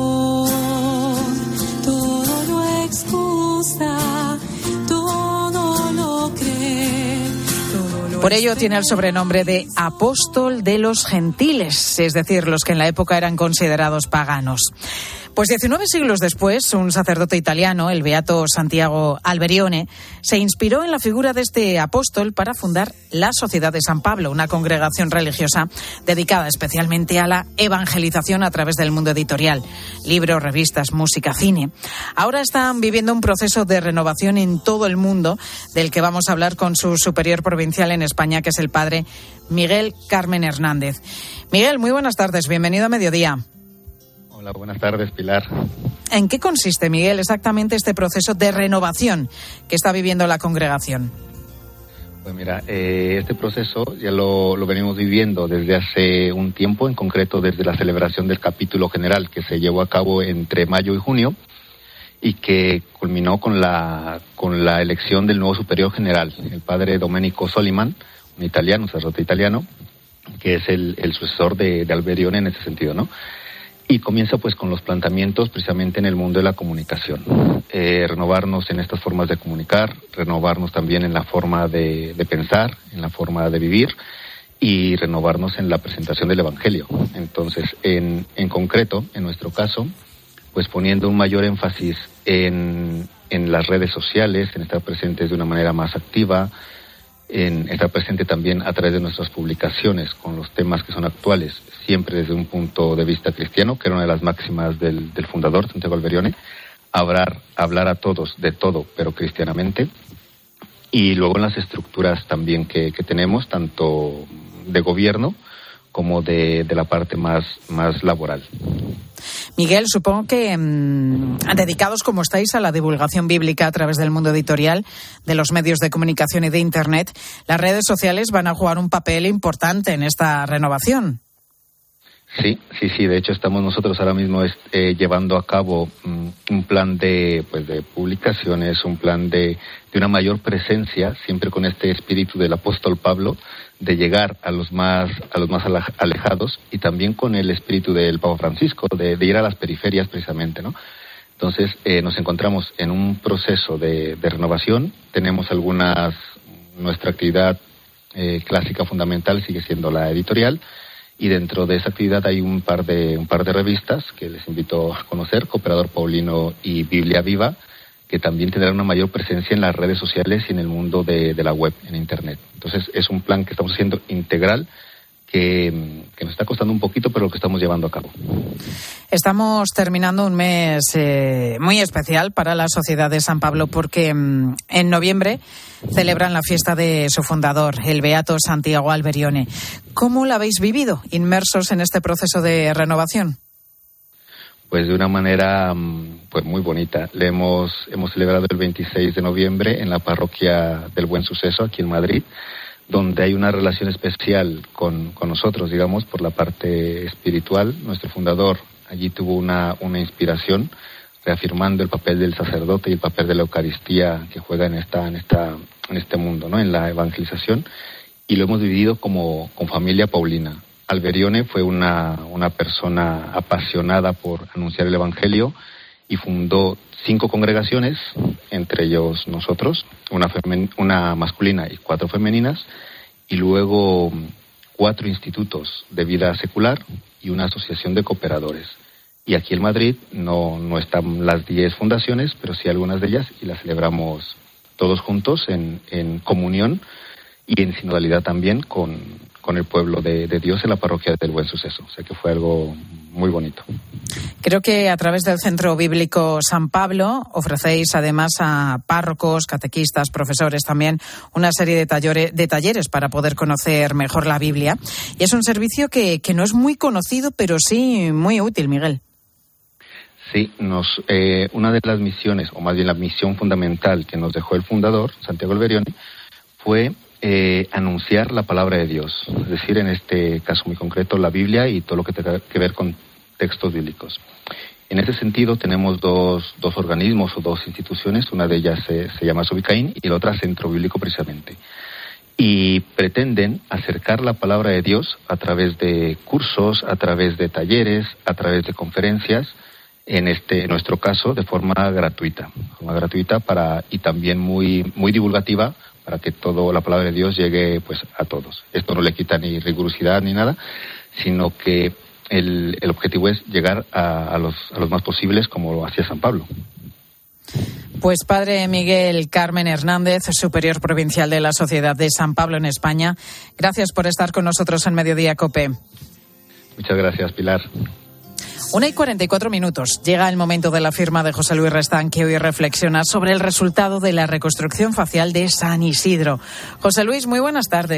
todo lo excusa, todo lo cree. Todo lo Por ello tiene el sobrenombre de apóstol de los gentiles, es decir, los que en la época eran considerados paganos. Pues diecinueve siglos después, un sacerdote italiano, el beato Santiago Alberione, se inspiró en la figura de este apóstol para fundar la Sociedad de San Pablo, una congregación religiosa dedicada especialmente a la evangelización a través del mundo editorial, libros, revistas, música, cine. Ahora están viviendo un proceso de renovación en todo el mundo, del que vamos a hablar con su superior provincial en España, que es el padre Miguel Carmen Hernández. Miguel, muy buenas tardes, bienvenido a Mediodía. Hola, buenas tardes, Pilar. ¿En qué consiste, Miguel, exactamente este proceso de renovación que está viviendo la congregación? Pues mira, eh, este proceso ya lo, lo venimos viviendo desde hace un tiempo, en concreto desde la celebración del capítulo general que se llevó a cabo entre mayo y junio y que culminó con la con la elección del nuevo superior general, el padre Domenico Soliman, un italiano, un sacerdote italiano, que es el, el sucesor de, de Alberione en ese sentido, ¿no? Y comienza pues con los planteamientos precisamente en el mundo de la comunicación. Eh, renovarnos en estas formas de comunicar, renovarnos también en la forma de, de pensar, en la forma de vivir y renovarnos en la presentación del Evangelio. Entonces, en, en concreto, en nuestro caso, pues poniendo un mayor énfasis en, en las redes sociales, en estar presentes de una manera más activa, en estar presente también a través de nuestras publicaciones con los temas que son actuales, siempre desde un punto de vista cristiano, que era una de las máximas del, del fundador, Santiago Alberione, hablar, hablar a todos de todo, pero cristianamente, y luego en las estructuras también que, que tenemos, tanto de gobierno como de, de la parte más, más laboral. Miguel, supongo que mmm, dedicados como estáis a la divulgación bíblica a través del mundo editorial, de los medios de comunicación y de Internet, las redes sociales van a jugar un papel importante en esta renovación. Sí, sí, sí. De hecho, estamos nosotros ahora mismo eh, llevando a cabo um, un plan de, pues, de publicaciones, un plan de, de una mayor presencia, siempre con este espíritu del apóstol Pablo, de llegar a los más a los más alejados y también con el espíritu del Papa Francisco, de, de ir a las periferias precisamente, ¿no? Entonces, eh, nos encontramos en un proceso de, de renovación. Tenemos algunas, nuestra actividad eh, clásica fundamental sigue siendo la editorial. Y dentro de esa actividad hay un par de un par de revistas que les invito a conocer, Cooperador Paulino y Biblia Viva, que también tendrán una mayor presencia en las redes sociales y en el mundo de, de la web, en Internet. Entonces es un plan que estamos haciendo integral, que, que nos está costando un poquito, pero lo que estamos llevando a cabo. Estamos terminando un mes eh, muy especial para la Sociedad de San Pablo, porque mm, en noviembre celebran la fiesta de su fundador, el beato Santiago Alberione. ¿Cómo lo habéis vivido, inmersos en este proceso de renovación? Pues de una manera pues muy bonita. Le hemos, hemos celebrado el veintiséis de noviembre en la parroquia del Buen Suceso, aquí en Madrid, donde hay una relación especial con, con nosotros, digamos, por la parte espiritual. Nuestro fundador allí tuvo una, una inspiración, reafirmando el papel del sacerdote y el papel de la Eucaristía que juega en esta, en esta, en este mundo, ¿no? En la evangelización, y lo hemos vivido como con familia paulina. Alberione fue una, una persona apasionada por anunciar el Evangelio y fundó cinco congregaciones, entre ellos nosotros, una, femen, una masculina y cuatro femeninas, y luego cuatro institutos de vida secular y una asociación de cooperadores. Y aquí en Madrid no, no están las diez fundaciones, pero sí algunas de ellas, y las celebramos todos juntos en, en comunión y en sinodalidad también con, con el pueblo de, de Dios en la parroquia del Buen Suceso. O sea que fue algo muy bonito. Creo que a través del Centro Bíblico San Pablo ofrecéis además a párrocos, catequistas, profesores también una serie de, tallore, de talleres para poder conocer mejor la Biblia. Y es un servicio que, que no es muy conocido, pero sí muy útil, Miguel. Sí, nos, eh, una de las misiones, o más bien la misión fundamental que nos dejó el fundador, Santiago Alberione, fue eh, anunciar la palabra de Dios. Es decir, en este caso muy concreto, la Biblia y todo lo que tenga que ver con textos bíblicos. En ese sentido tenemos dos, dos organismos o dos instituciones, una de ellas se, se llama Sobicaín y la otra Centro Bíblico precisamente. Y pretenden acercar la palabra de Dios a través de cursos, a través de talleres, a través de conferencias, en este en nuestro caso de forma gratuita, forma gratuita para y también muy muy divulgativa para que toda la palabra de Dios llegue pues a todos. Esto no le quita ni rigurosidad ni nada, sino que el, el objetivo es llegar a, a los a los más posibles, como lo hacía San Pablo. Pues padre Miguel Carmen Hernández, superior provincial de la Sociedad de San Pablo en España, gracias por estar con nosotros en Mediodía COPE. Muchas gracias, Pilar. Una y cuarenta y cuatro minutos. Llega el momento de la firma de José Luis Restán, que hoy reflexiona sobre el resultado de la reconstrucción facial de San Isidro. José Luis, muy buenas tardes.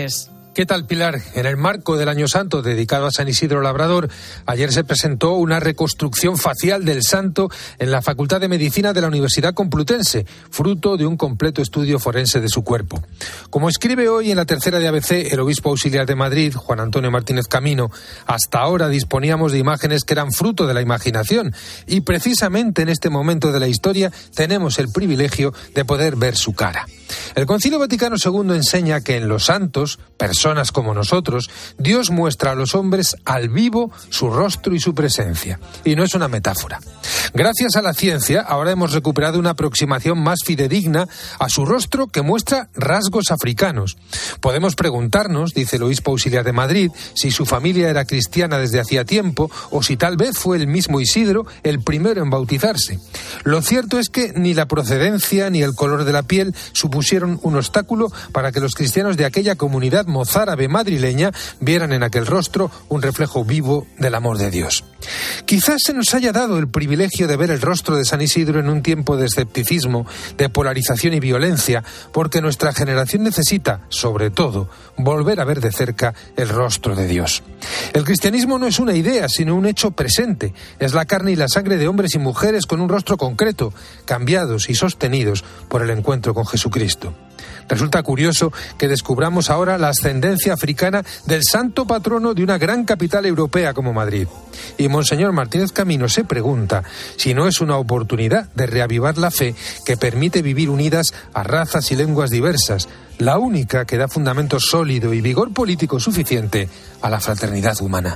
¿Qué tal, Pilar? En el marco del Año Santo dedicado a San Isidro Labrador, ayer se presentó una reconstrucción facial del santo en la Facultad de Medicina de la Universidad Complutense, fruto de un completo estudio forense de su cuerpo. Como escribe hoy en la tercera de A B C el obispo auxiliar de Madrid, Juan Antonio Martínez Camino, hasta ahora disponíamos de imágenes que eran fruto de la imaginación y precisamente en este momento de la historia tenemos el privilegio de poder ver su cara. El Concilio Vaticano segundo enseña que en los santos, personas como nosotros, Dios muestra a los hombres al vivo su rostro y su presencia. Y no es una metáfora. Gracias a la ciencia, ahora hemos recuperado una aproximación más fidedigna a su rostro que muestra rasgos africanos. Podemos preguntarnos, dice el obispo auxiliar de Madrid, si su familia era cristiana desde hacía tiempo o si tal vez fue el mismo Isidro el primero en bautizarse. Lo cierto es que ni la procedencia ni el color de la piel supusieron un obstáculo para que los cristianos de aquella comunidad mozárabe madrileña vieran en aquel rostro un reflejo vivo del amor de Dios. Quizás se nos haya dado el privilegio de ver el rostro de San Isidro en un tiempo de escepticismo, de polarización y violencia, porque nuestra generación necesita, sobre todo, volver a ver de cerca el rostro de Dios. El cristianismo no es una idea, sino un hecho presente. Es la carne y la sangre de hombres y mujeres con un rostro concreto, cambiados y sostenidos por el encuentro con Jesucristo. Resulta curioso que descubramos ahora la ascendencia africana del santo patrono de una gran capital europea como Madrid. Y Monseñor Martínez Camino se pregunta si no es una oportunidad de reavivar la fe que permite vivir unidas a razas y lenguas diversas, la única que da fundamento sólido y vigor político suficiente a la fraternidad humana.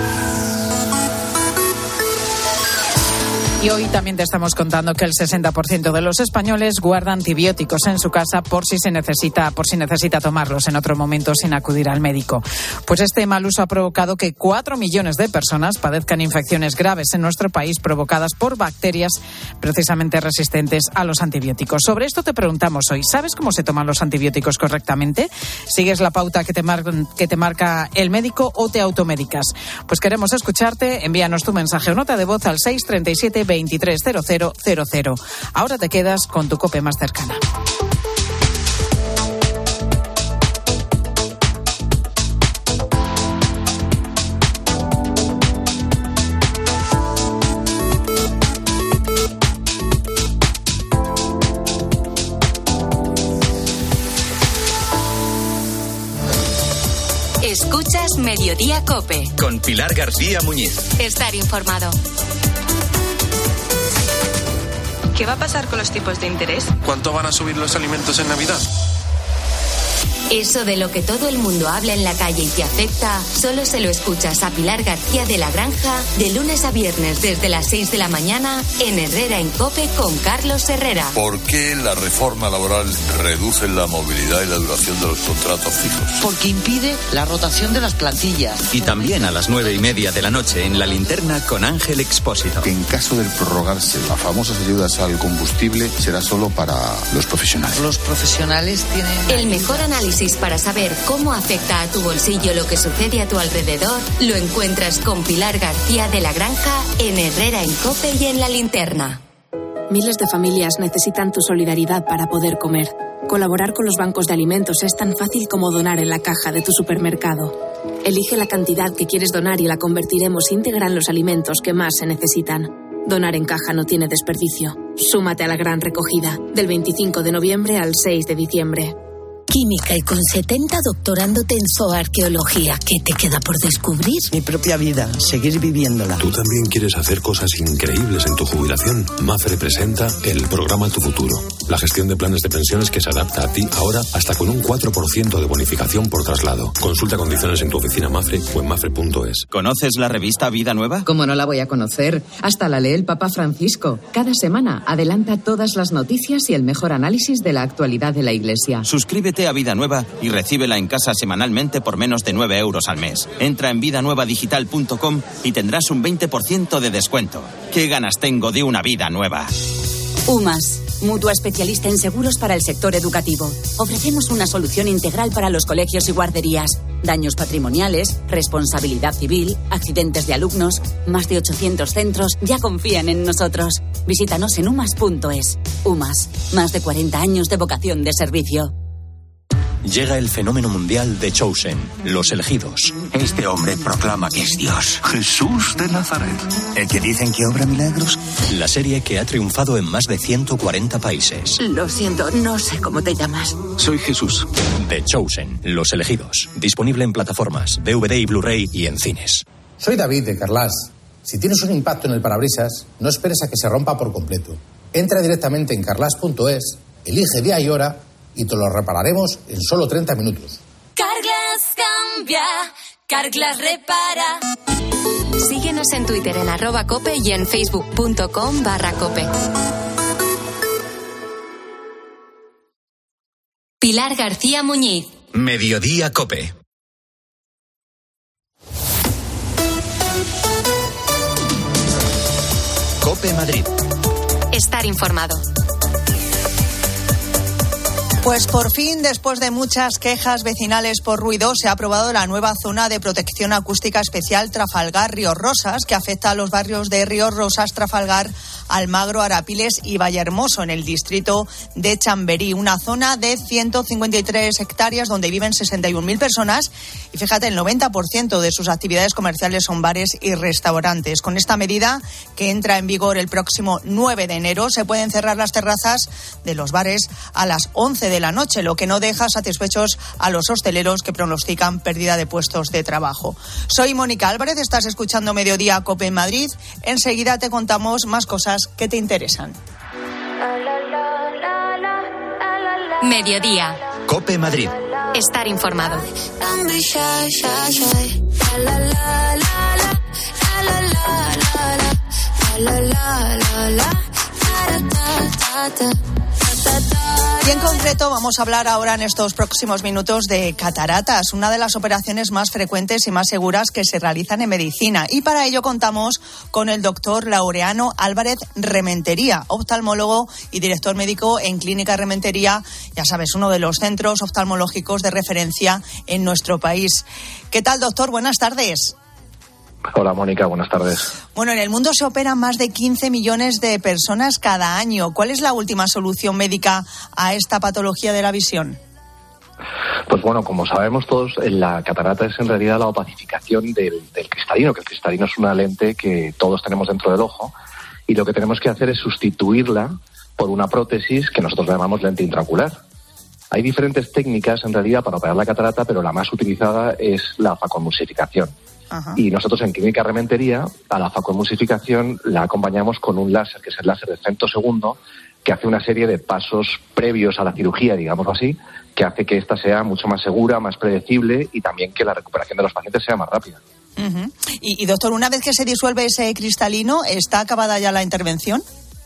Y hoy también te estamos contando que el sesenta por ciento de los españoles guarda antibióticos en su casa por si se necesita, por si necesita tomarlos en otro momento sin acudir al médico. Pues este mal uso ha provocado que cuatro millones de personas padezcan infecciones graves en nuestro país provocadas por bacterias precisamente resistentes a los antibióticos. Sobre esto te preguntamos hoy, ¿sabes cómo se toman los antibióticos correctamente? ¿Sigues la pauta que te, mar- que te marca el médico o te automedicas? Pues queremos escucharte, envíanos tu mensaje o nota de voz al seis treinta y siete veintitrés cero cero cero cero. Ahora te quedas con tu COPE más cercana. Escuchas Mediodía COPE. Con Pilar García Muñiz. Estar informado. ¿Qué va a pasar con los tipos de interés? ¿Cuánto van a subir los alimentos en Navidad? Eso de lo que todo el mundo habla en la calle y te afecta, solo se lo escuchas a Pilar García de la Granja de lunes a viernes desde las seis de la mañana en Herrera en COPE con Carlos Herrera. ¿Por qué la reforma laboral reduce la movilidad y la duración de los contratos fijos? Porque impide la rotación de las plantillas. Y también a las nueve y media de la noche en La Linterna con Ángel Expósito. Que en caso de prorrogarse las famosas ayudas al combustible será solo para los profesionales. Los profesionales tienen... El mejor análisis para saber cómo afecta a tu bolsillo lo que sucede a tu alrededor lo encuentras con Pilar García de la Granja en Herrera en COPE y en La Linterna. Miles de familias necesitan tu solidaridad para poder comer. Colaborar con los bancos de alimentos es tan fácil como donar en la caja de tu supermercado. Elige la cantidad que quieres donar y la convertiremos íntegra en los alimentos que más se necesitan. Donar en caja no tiene desperdicio. Súmate a la gran recogida, del veinticinco de noviembre al seis de diciembre. Química y con setenta doctorándote en zooarqueología. ¿Qué te queda por descubrir? Mi propia vida, seguir viviéndola. ¿Tú también quieres hacer cosas increíbles en tu jubilación? MAFRE presenta el programa Tu Futuro. La gestión de planes de pensiones que se adapta a ti ahora hasta con un cuatro por ciento de bonificación por traslado. Consulta condiciones en tu oficina MAFRE o en mafre punto es. ¿Conoces la revista Vida Nueva? ¿Cómo no la voy a conocer? Hasta la lee el Papa Francisco. Cada semana adelanta todas las noticias y el mejor análisis de la actualidad de la Iglesia. Suscríbete a Vida Nueva y recíbela en casa semanalmente por menos de nueve euros al mes. Entra en vida nueva digital punto com y tendrás un veinte por ciento de descuento. ¿Qué ganas tengo de una vida nueva? UMAS, mutua especialista en seguros para el sector educativo. Ofrecemos una solución integral para los colegios y guarderías. Daños patrimoniales, responsabilidad civil, accidentes de alumnos. Más de ochocientos centros ya confían en nosotros. Visítanos en umas punto es. UMAS, más de cuarenta años de vocación de servicio. llega el fenómeno mundial de Chosen, los elegidos. Este hombre proclama que es Dios. Jesús de Nazaret. ¿El que dicen que obra milagros? La serie que ha triunfado en más de ciento cuarenta países. Lo siento, no sé cómo te llamas. Soy Jesús. The Chosen, los elegidos. Disponible en plataformas, D V D y Blu-ray y en cines. Soy David de Carlas. Si tienes un impacto en el parabrisas, no esperes a que se rompa por completo. Entra directamente en carlas punto es, elige día y hora y te lo repararemos en solo treinta minutos. Carglass cambia, Carglass repara. Síguenos en Twitter en arroba cope y en facebook.com barra cope. Pilar García Muñiz. Mediodía Cope. Cope Madrid. Estar informado. Pues por fin, después de muchas quejas vecinales por ruido, se ha aprobado la nueva zona de protección acústica especial Trafalgar-Ríos Rosas, que afecta a los barrios de Ríos Rosas, Trafalgar, Almagro, Arapiles y Vallehermoso, en el distrito de Chamberí. Una zona de ciento cincuenta y tres hectáreas donde viven sesenta y un mil personas. Y fíjate, el noventa por ciento de sus actividades comerciales son bares y restaurantes. Con esta medida, que entra en vigor el próximo nueve de enero, se pueden cerrar las terrazas de los bares a las once de la noche, lo que no deja satisfechos a los hosteleros que pronostican pérdida de puestos de trabajo. Soy Mónica Álvarez, estás escuchando Mediodía Cope en Madrid. Enseguida te contamos más cosas que te interesan. Mediodía. Cope Madrid. Estar informado. Y en concreto vamos a hablar ahora en estos próximos minutos de cataratas, una de las operaciones más frecuentes y más seguras que se realizan en medicina. Y para ello contamos con el doctor Laureano Álvarez Rementería, oftalmólogo y director médico en Clínica Rementería, ya sabes, uno de los centros oftalmológicos de referencia en nuestro país. ¿Qué tal, doctor? Buenas tardes. Hola, Mónica, buenas tardes. Bueno, en el mundo se operan más de quince millones de personas cada año. ¿Cuál es la última solución médica a esta patología de la visión? Pues bueno, como sabemos todos, la catarata es en realidad la opacificación del, del cristalino, que el cristalino es una lente que todos tenemos dentro del ojo, y lo que tenemos que hacer es sustituirla por una prótesis que nosotros llamamos lente intraocular. Hay diferentes técnicas en realidad para operar la catarata, pero la más utilizada es la facoemulsificación. Ajá. Y nosotros en Clínica Rementería a la facoemulsificación la acompañamos con un láser, que es el láser de femtosegundo, que hace una serie de pasos previos a la cirugía, digámoslo así, que hace que esta sea mucho más segura, más predecible y también que la recuperación de los pacientes sea más rápida. Uh-huh. Y, y doctor, una vez que se disuelve ese cristalino, ¿está acabada ya la intervención?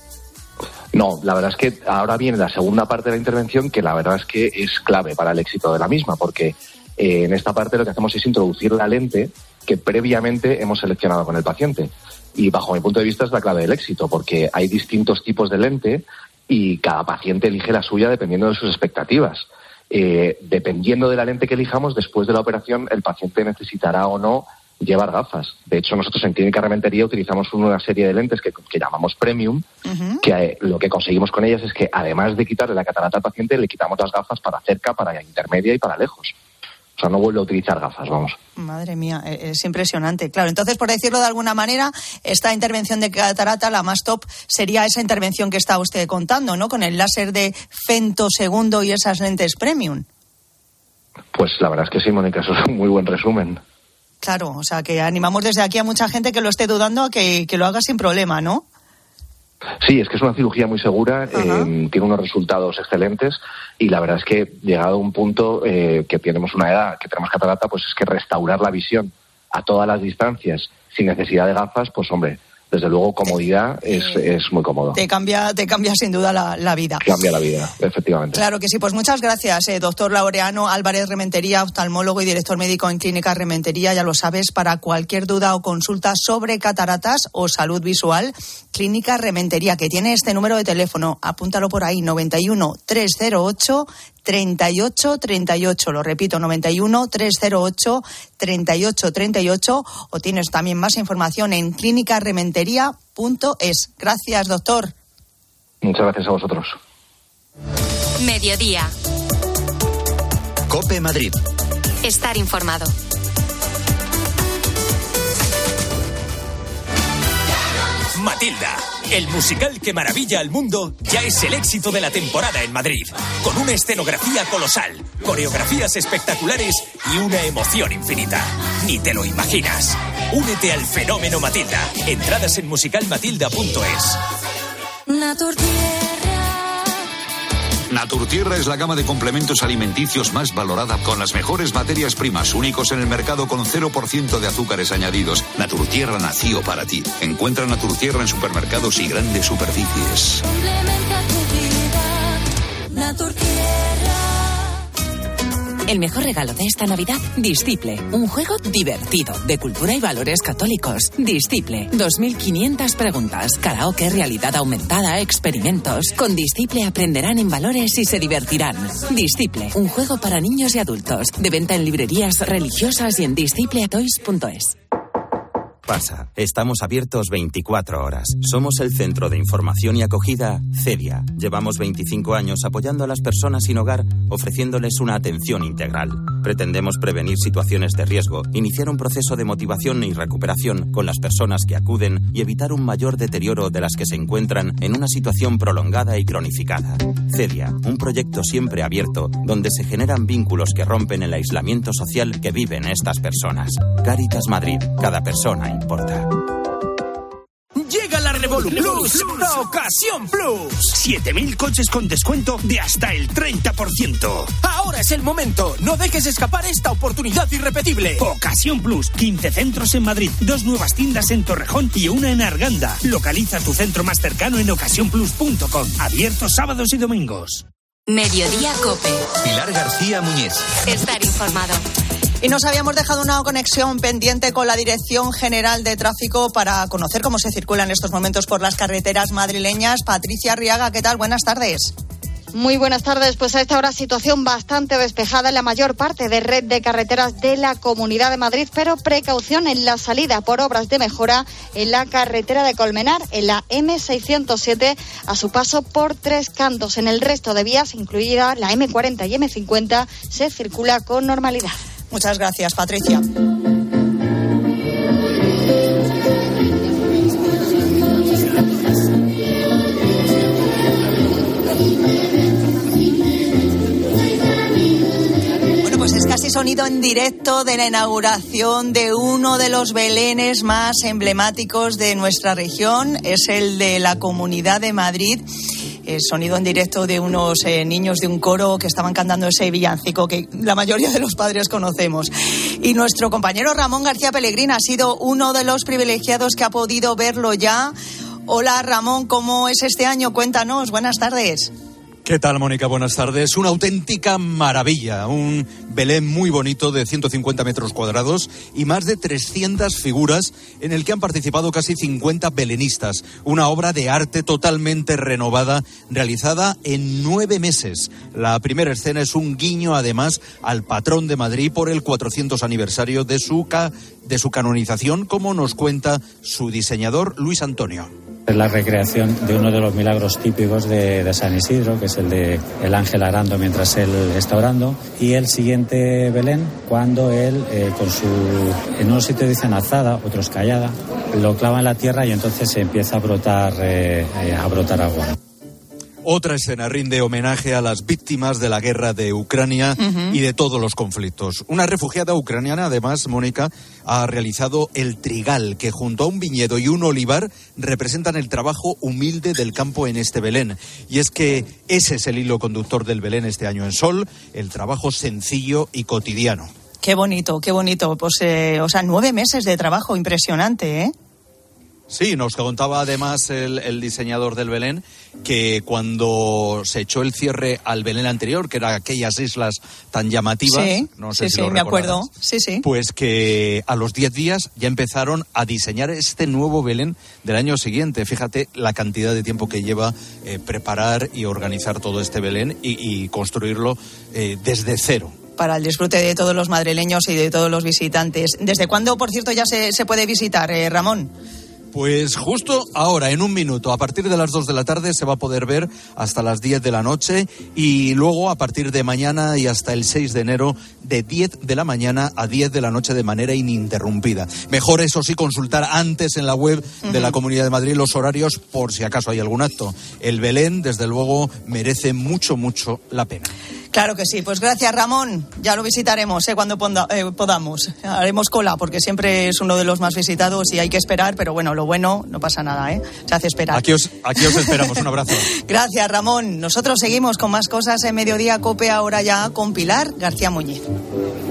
No, la verdad es que ahora viene la segunda parte de la intervención, que la verdad es que es clave para el éxito de la misma, porque eh, en esta parte lo que hacemos es introducir la lente que previamente hemos seleccionado con el paciente. Y bajo mi punto de vista es la clave del éxito, porque hay distintos tipos de lente y cada paciente elige la suya dependiendo de sus expectativas. Eh, dependiendo de la lente que elijamos, después de la operación el paciente necesitará o no llevar gafas. De hecho, nosotros en Clínica Rementería utilizamos una serie de lentes que, que llamamos Premium, uh-huh. que eh, lo que conseguimos con ellas es que además de quitarle la catarata al paciente, le quitamos las gafas para cerca, para intermedia y para lejos. O sea, no vuelve a utilizar gafas, vamos. Madre mía, es impresionante. Claro, entonces, por decirlo de alguna manera, esta intervención de catarata, la más top, sería esa intervención que está usted contando, ¿no? Con el láser de femtosegundo y esas lentes Premium. Pues la verdad es que sí, Mónica, eso es un muy buen resumen. Claro, o sea, que animamos desde aquí a mucha gente que lo esté dudando a que, que lo haga sin problema, ¿no? Sí, es que es una cirugía muy segura, eh, tiene unos resultados excelentes y la verdad es que llegado a un punto eh, que tenemos una edad, que tenemos catarata, pues es que restaurar la visión a todas las distancias sin necesidad de gafas, pues hombre, desde luego comodidad es, es muy cómodo. Te cambia, te cambia sin duda la, la vida. Cambia la vida, efectivamente. Claro que sí, pues muchas gracias, eh, doctor Laureano Álvarez Rementería, oftalmólogo y director médico en Clínica Rementería. Ya lo sabes, para cualquier duda o consulta sobre cataratas o salud visual, Clínica Rementería, que tiene este número de teléfono, apúntalo por ahí, noventa y uno, trescientos ocho, treinta y ocho treinta y ocho, lo repito, noventa y uno, trescientos ocho, treinta y ocho treinta y ocho, o tienes también más información en clínica rementería punto es. Gracias, doctor. Muchas gracias a vosotros. Mediodía. COPE Madrid. Estar informado. Matilda, el musical que maravilla al mundo, ya es el éxito de la temporada en Madrid. Con una escenografía colosal, coreografías espectaculares y una emoción infinita. Ni te lo imaginas. Únete al fenómeno Matilda. Entradas en musical matilda punto es. Naturtierra es la gama de complementos alimenticios más valorada, con las mejores materias primas, únicos en el mercado, con cero por ciento de azúcares añadidos. Naturtierra nació para ti. Encuentra Naturtierra en supermercados y grandes superficies. El mejor regalo de esta Navidad, Disciple. Un juego divertido, de cultura y valores católicos. Disciple. dos mil quinientas preguntas. Karaoke, realidad aumentada, experimentos. Con Disciple aprenderán en valores y se divertirán. Disciple. Un juego para niños y adultos. De venta en librerías religiosas y en disciple toys punto es. Pasa, estamos abiertos veinticuatro horas. Somos el centro de información y acogida Cedia. Llevamos veinticinco años apoyando a las personas sin hogar, ofreciéndoles una atención integral. Pretendemos prevenir situaciones de riesgo, iniciar un proceso de motivación y recuperación con las personas que acuden y evitar un mayor deterioro de las que se encuentran en una situación prolongada y cronificada. Cedia, un proyecto siempre abierto donde se generan vínculos que rompen el aislamiento social que viven estas personas. Cáritas Madrid, cada persona importa. Llega la Revolut Plus, la Ocasión Plus. siete mil coches con descuento de hasta el treinta por ciento. Ahora es el momento. No dejes escapar esta oportunidad irrepetible. Ocasión Plus. quince centros en Madrid, dos nuevas tiendas en Torrejón y una en Arganda. Localiza tu centro más cercano en ocasión plus punto com. Abierto sábados y domingos. Mediodía COPE. Pilar García Muñiz. Estar informado. Y nos habíamos dejado una conexión pendiente con la Dirección General de Tráfico para conocer cómo se circula en estos momentos por las carreteras madrileñas. Patricia Arriaga, ¿qué tal? Buenas tardes. Muy buenas tardes. Pues a esta hora situación bastante despejada en la mayor parte de red de carreteras de la Comunidad de Madrid, pero precaución en la salida por obras de mejora en la carretera de Colmenar, en la eme seiscientos siete, a su paso por Tres Cantos. En el resto de vías, incluida la eme cuarenta y eme cincuenta, se circula con normalidad. Muchas gracias, Patricia. Bueno, pues es casi sonido en directo de la inauguración de uno de los belenes más emblemáticos de nuestra región. Es el de la Comunidad de Madrid. El sonido en directo de unos eh, niños de un coro que estaban cantando ese villancico que la mayoría de los padres conocemos. Y nuestro compañero Ramón García Pellegrín ha sido uno de los privilegiados que ha podido verlo ya. Hola Ramón, ¿cómo es este año? Cuéntanos, buenas tardes. ¿Qué tal, Mónica? Buenas tardes. Una auténtica maravilla. Un Belén muy bonito de ciento cincuenta metros cuadrados y más de trescientas figuras en el que han participado casi cincuenta belenistas. Una obra de arte totalmente renovada, realizada en nueve meses. La primera escena es un guiño, además, al patrón de Madrid por el cuatrocientos aniversario de su, ca- de su canonización, como nos cuenta su diseñador, Luis Antonio. Es la recreación de uno de los milagros típicos de, de San Isidro, que es el de el ángel arando mientras él está orando, y el siguiente Belén cuando él eh, con su, en unos sitios dicen azada, otros callada, lo clava en la tierra y entonces se empieza a brotar eh, eh, a brotar agua. Otra escena rinde homenaje a las víctimas de la guerra de Ucrania uh-huh. y de todos los conflictos. Una refugiada ucraniana, además, Mónica, ha realizado el trigal, que junto a un viñedo y un olivar representan el trabajo humilde del campo en este Belén. Y es que ese es el hilo conductor del Belén este año en Sol, el trabajo sencillo y cotidiano. Qué bonito, qué bonito. Pues, eh, o sea, nueve meses de trabajo, impresionante, ¿eh? Sí, nos contaba además el, el diseñador del Belén que cuando se echó el cierre al Belén anterior, que eran aquellas islas tan llamativas, sí, no sé sí, si sí, lo me acuerdo, recordarás, sí, sí. pues que a los diez días ya empezaron a diseñar este nuevo Belén del año siguiente. Fíjate la cantidad de tiempo que lleva eh, preparar y organizar todo este Belén y, y construirlo eh, desde cero. Para el disfrute de todos los madrileños y de todos los visitantes. ¿Desde cuándo, por cierto, ya se, se puede visitar, eh, Ramón? Pues justo ahora, en un minuto, a partir de las dos de la tarde se va a poder ver hasta las diez de la noche y luego a partir de mañana y hasta el seis de enero de diez de la mañana a diez de la noche de manera ininterrumpida. Mejor, eso sí, consultar antes en la web de la Comunidad de Madrid los horarios por si acaso hay algún acto. El Belén, desde luego, merece mucho, mucho la pena. Claro que sí. Pues gracias, Ramón. Ya lo visitaremos ¿eh? cuando ponda, eh, podamos. Haremos cola porque siempre es uno de los más visitados y hay que esperar, pero bueno, lo bueno, no pasa nada, ¿eh? Se hace esperar. Aquí os, aquí os esperamos. Un abrazo. Gracias, Ramón. Nosotros seguimos con más cosas en Mediodía COPE, ahora ya con Pilar García Muñiz.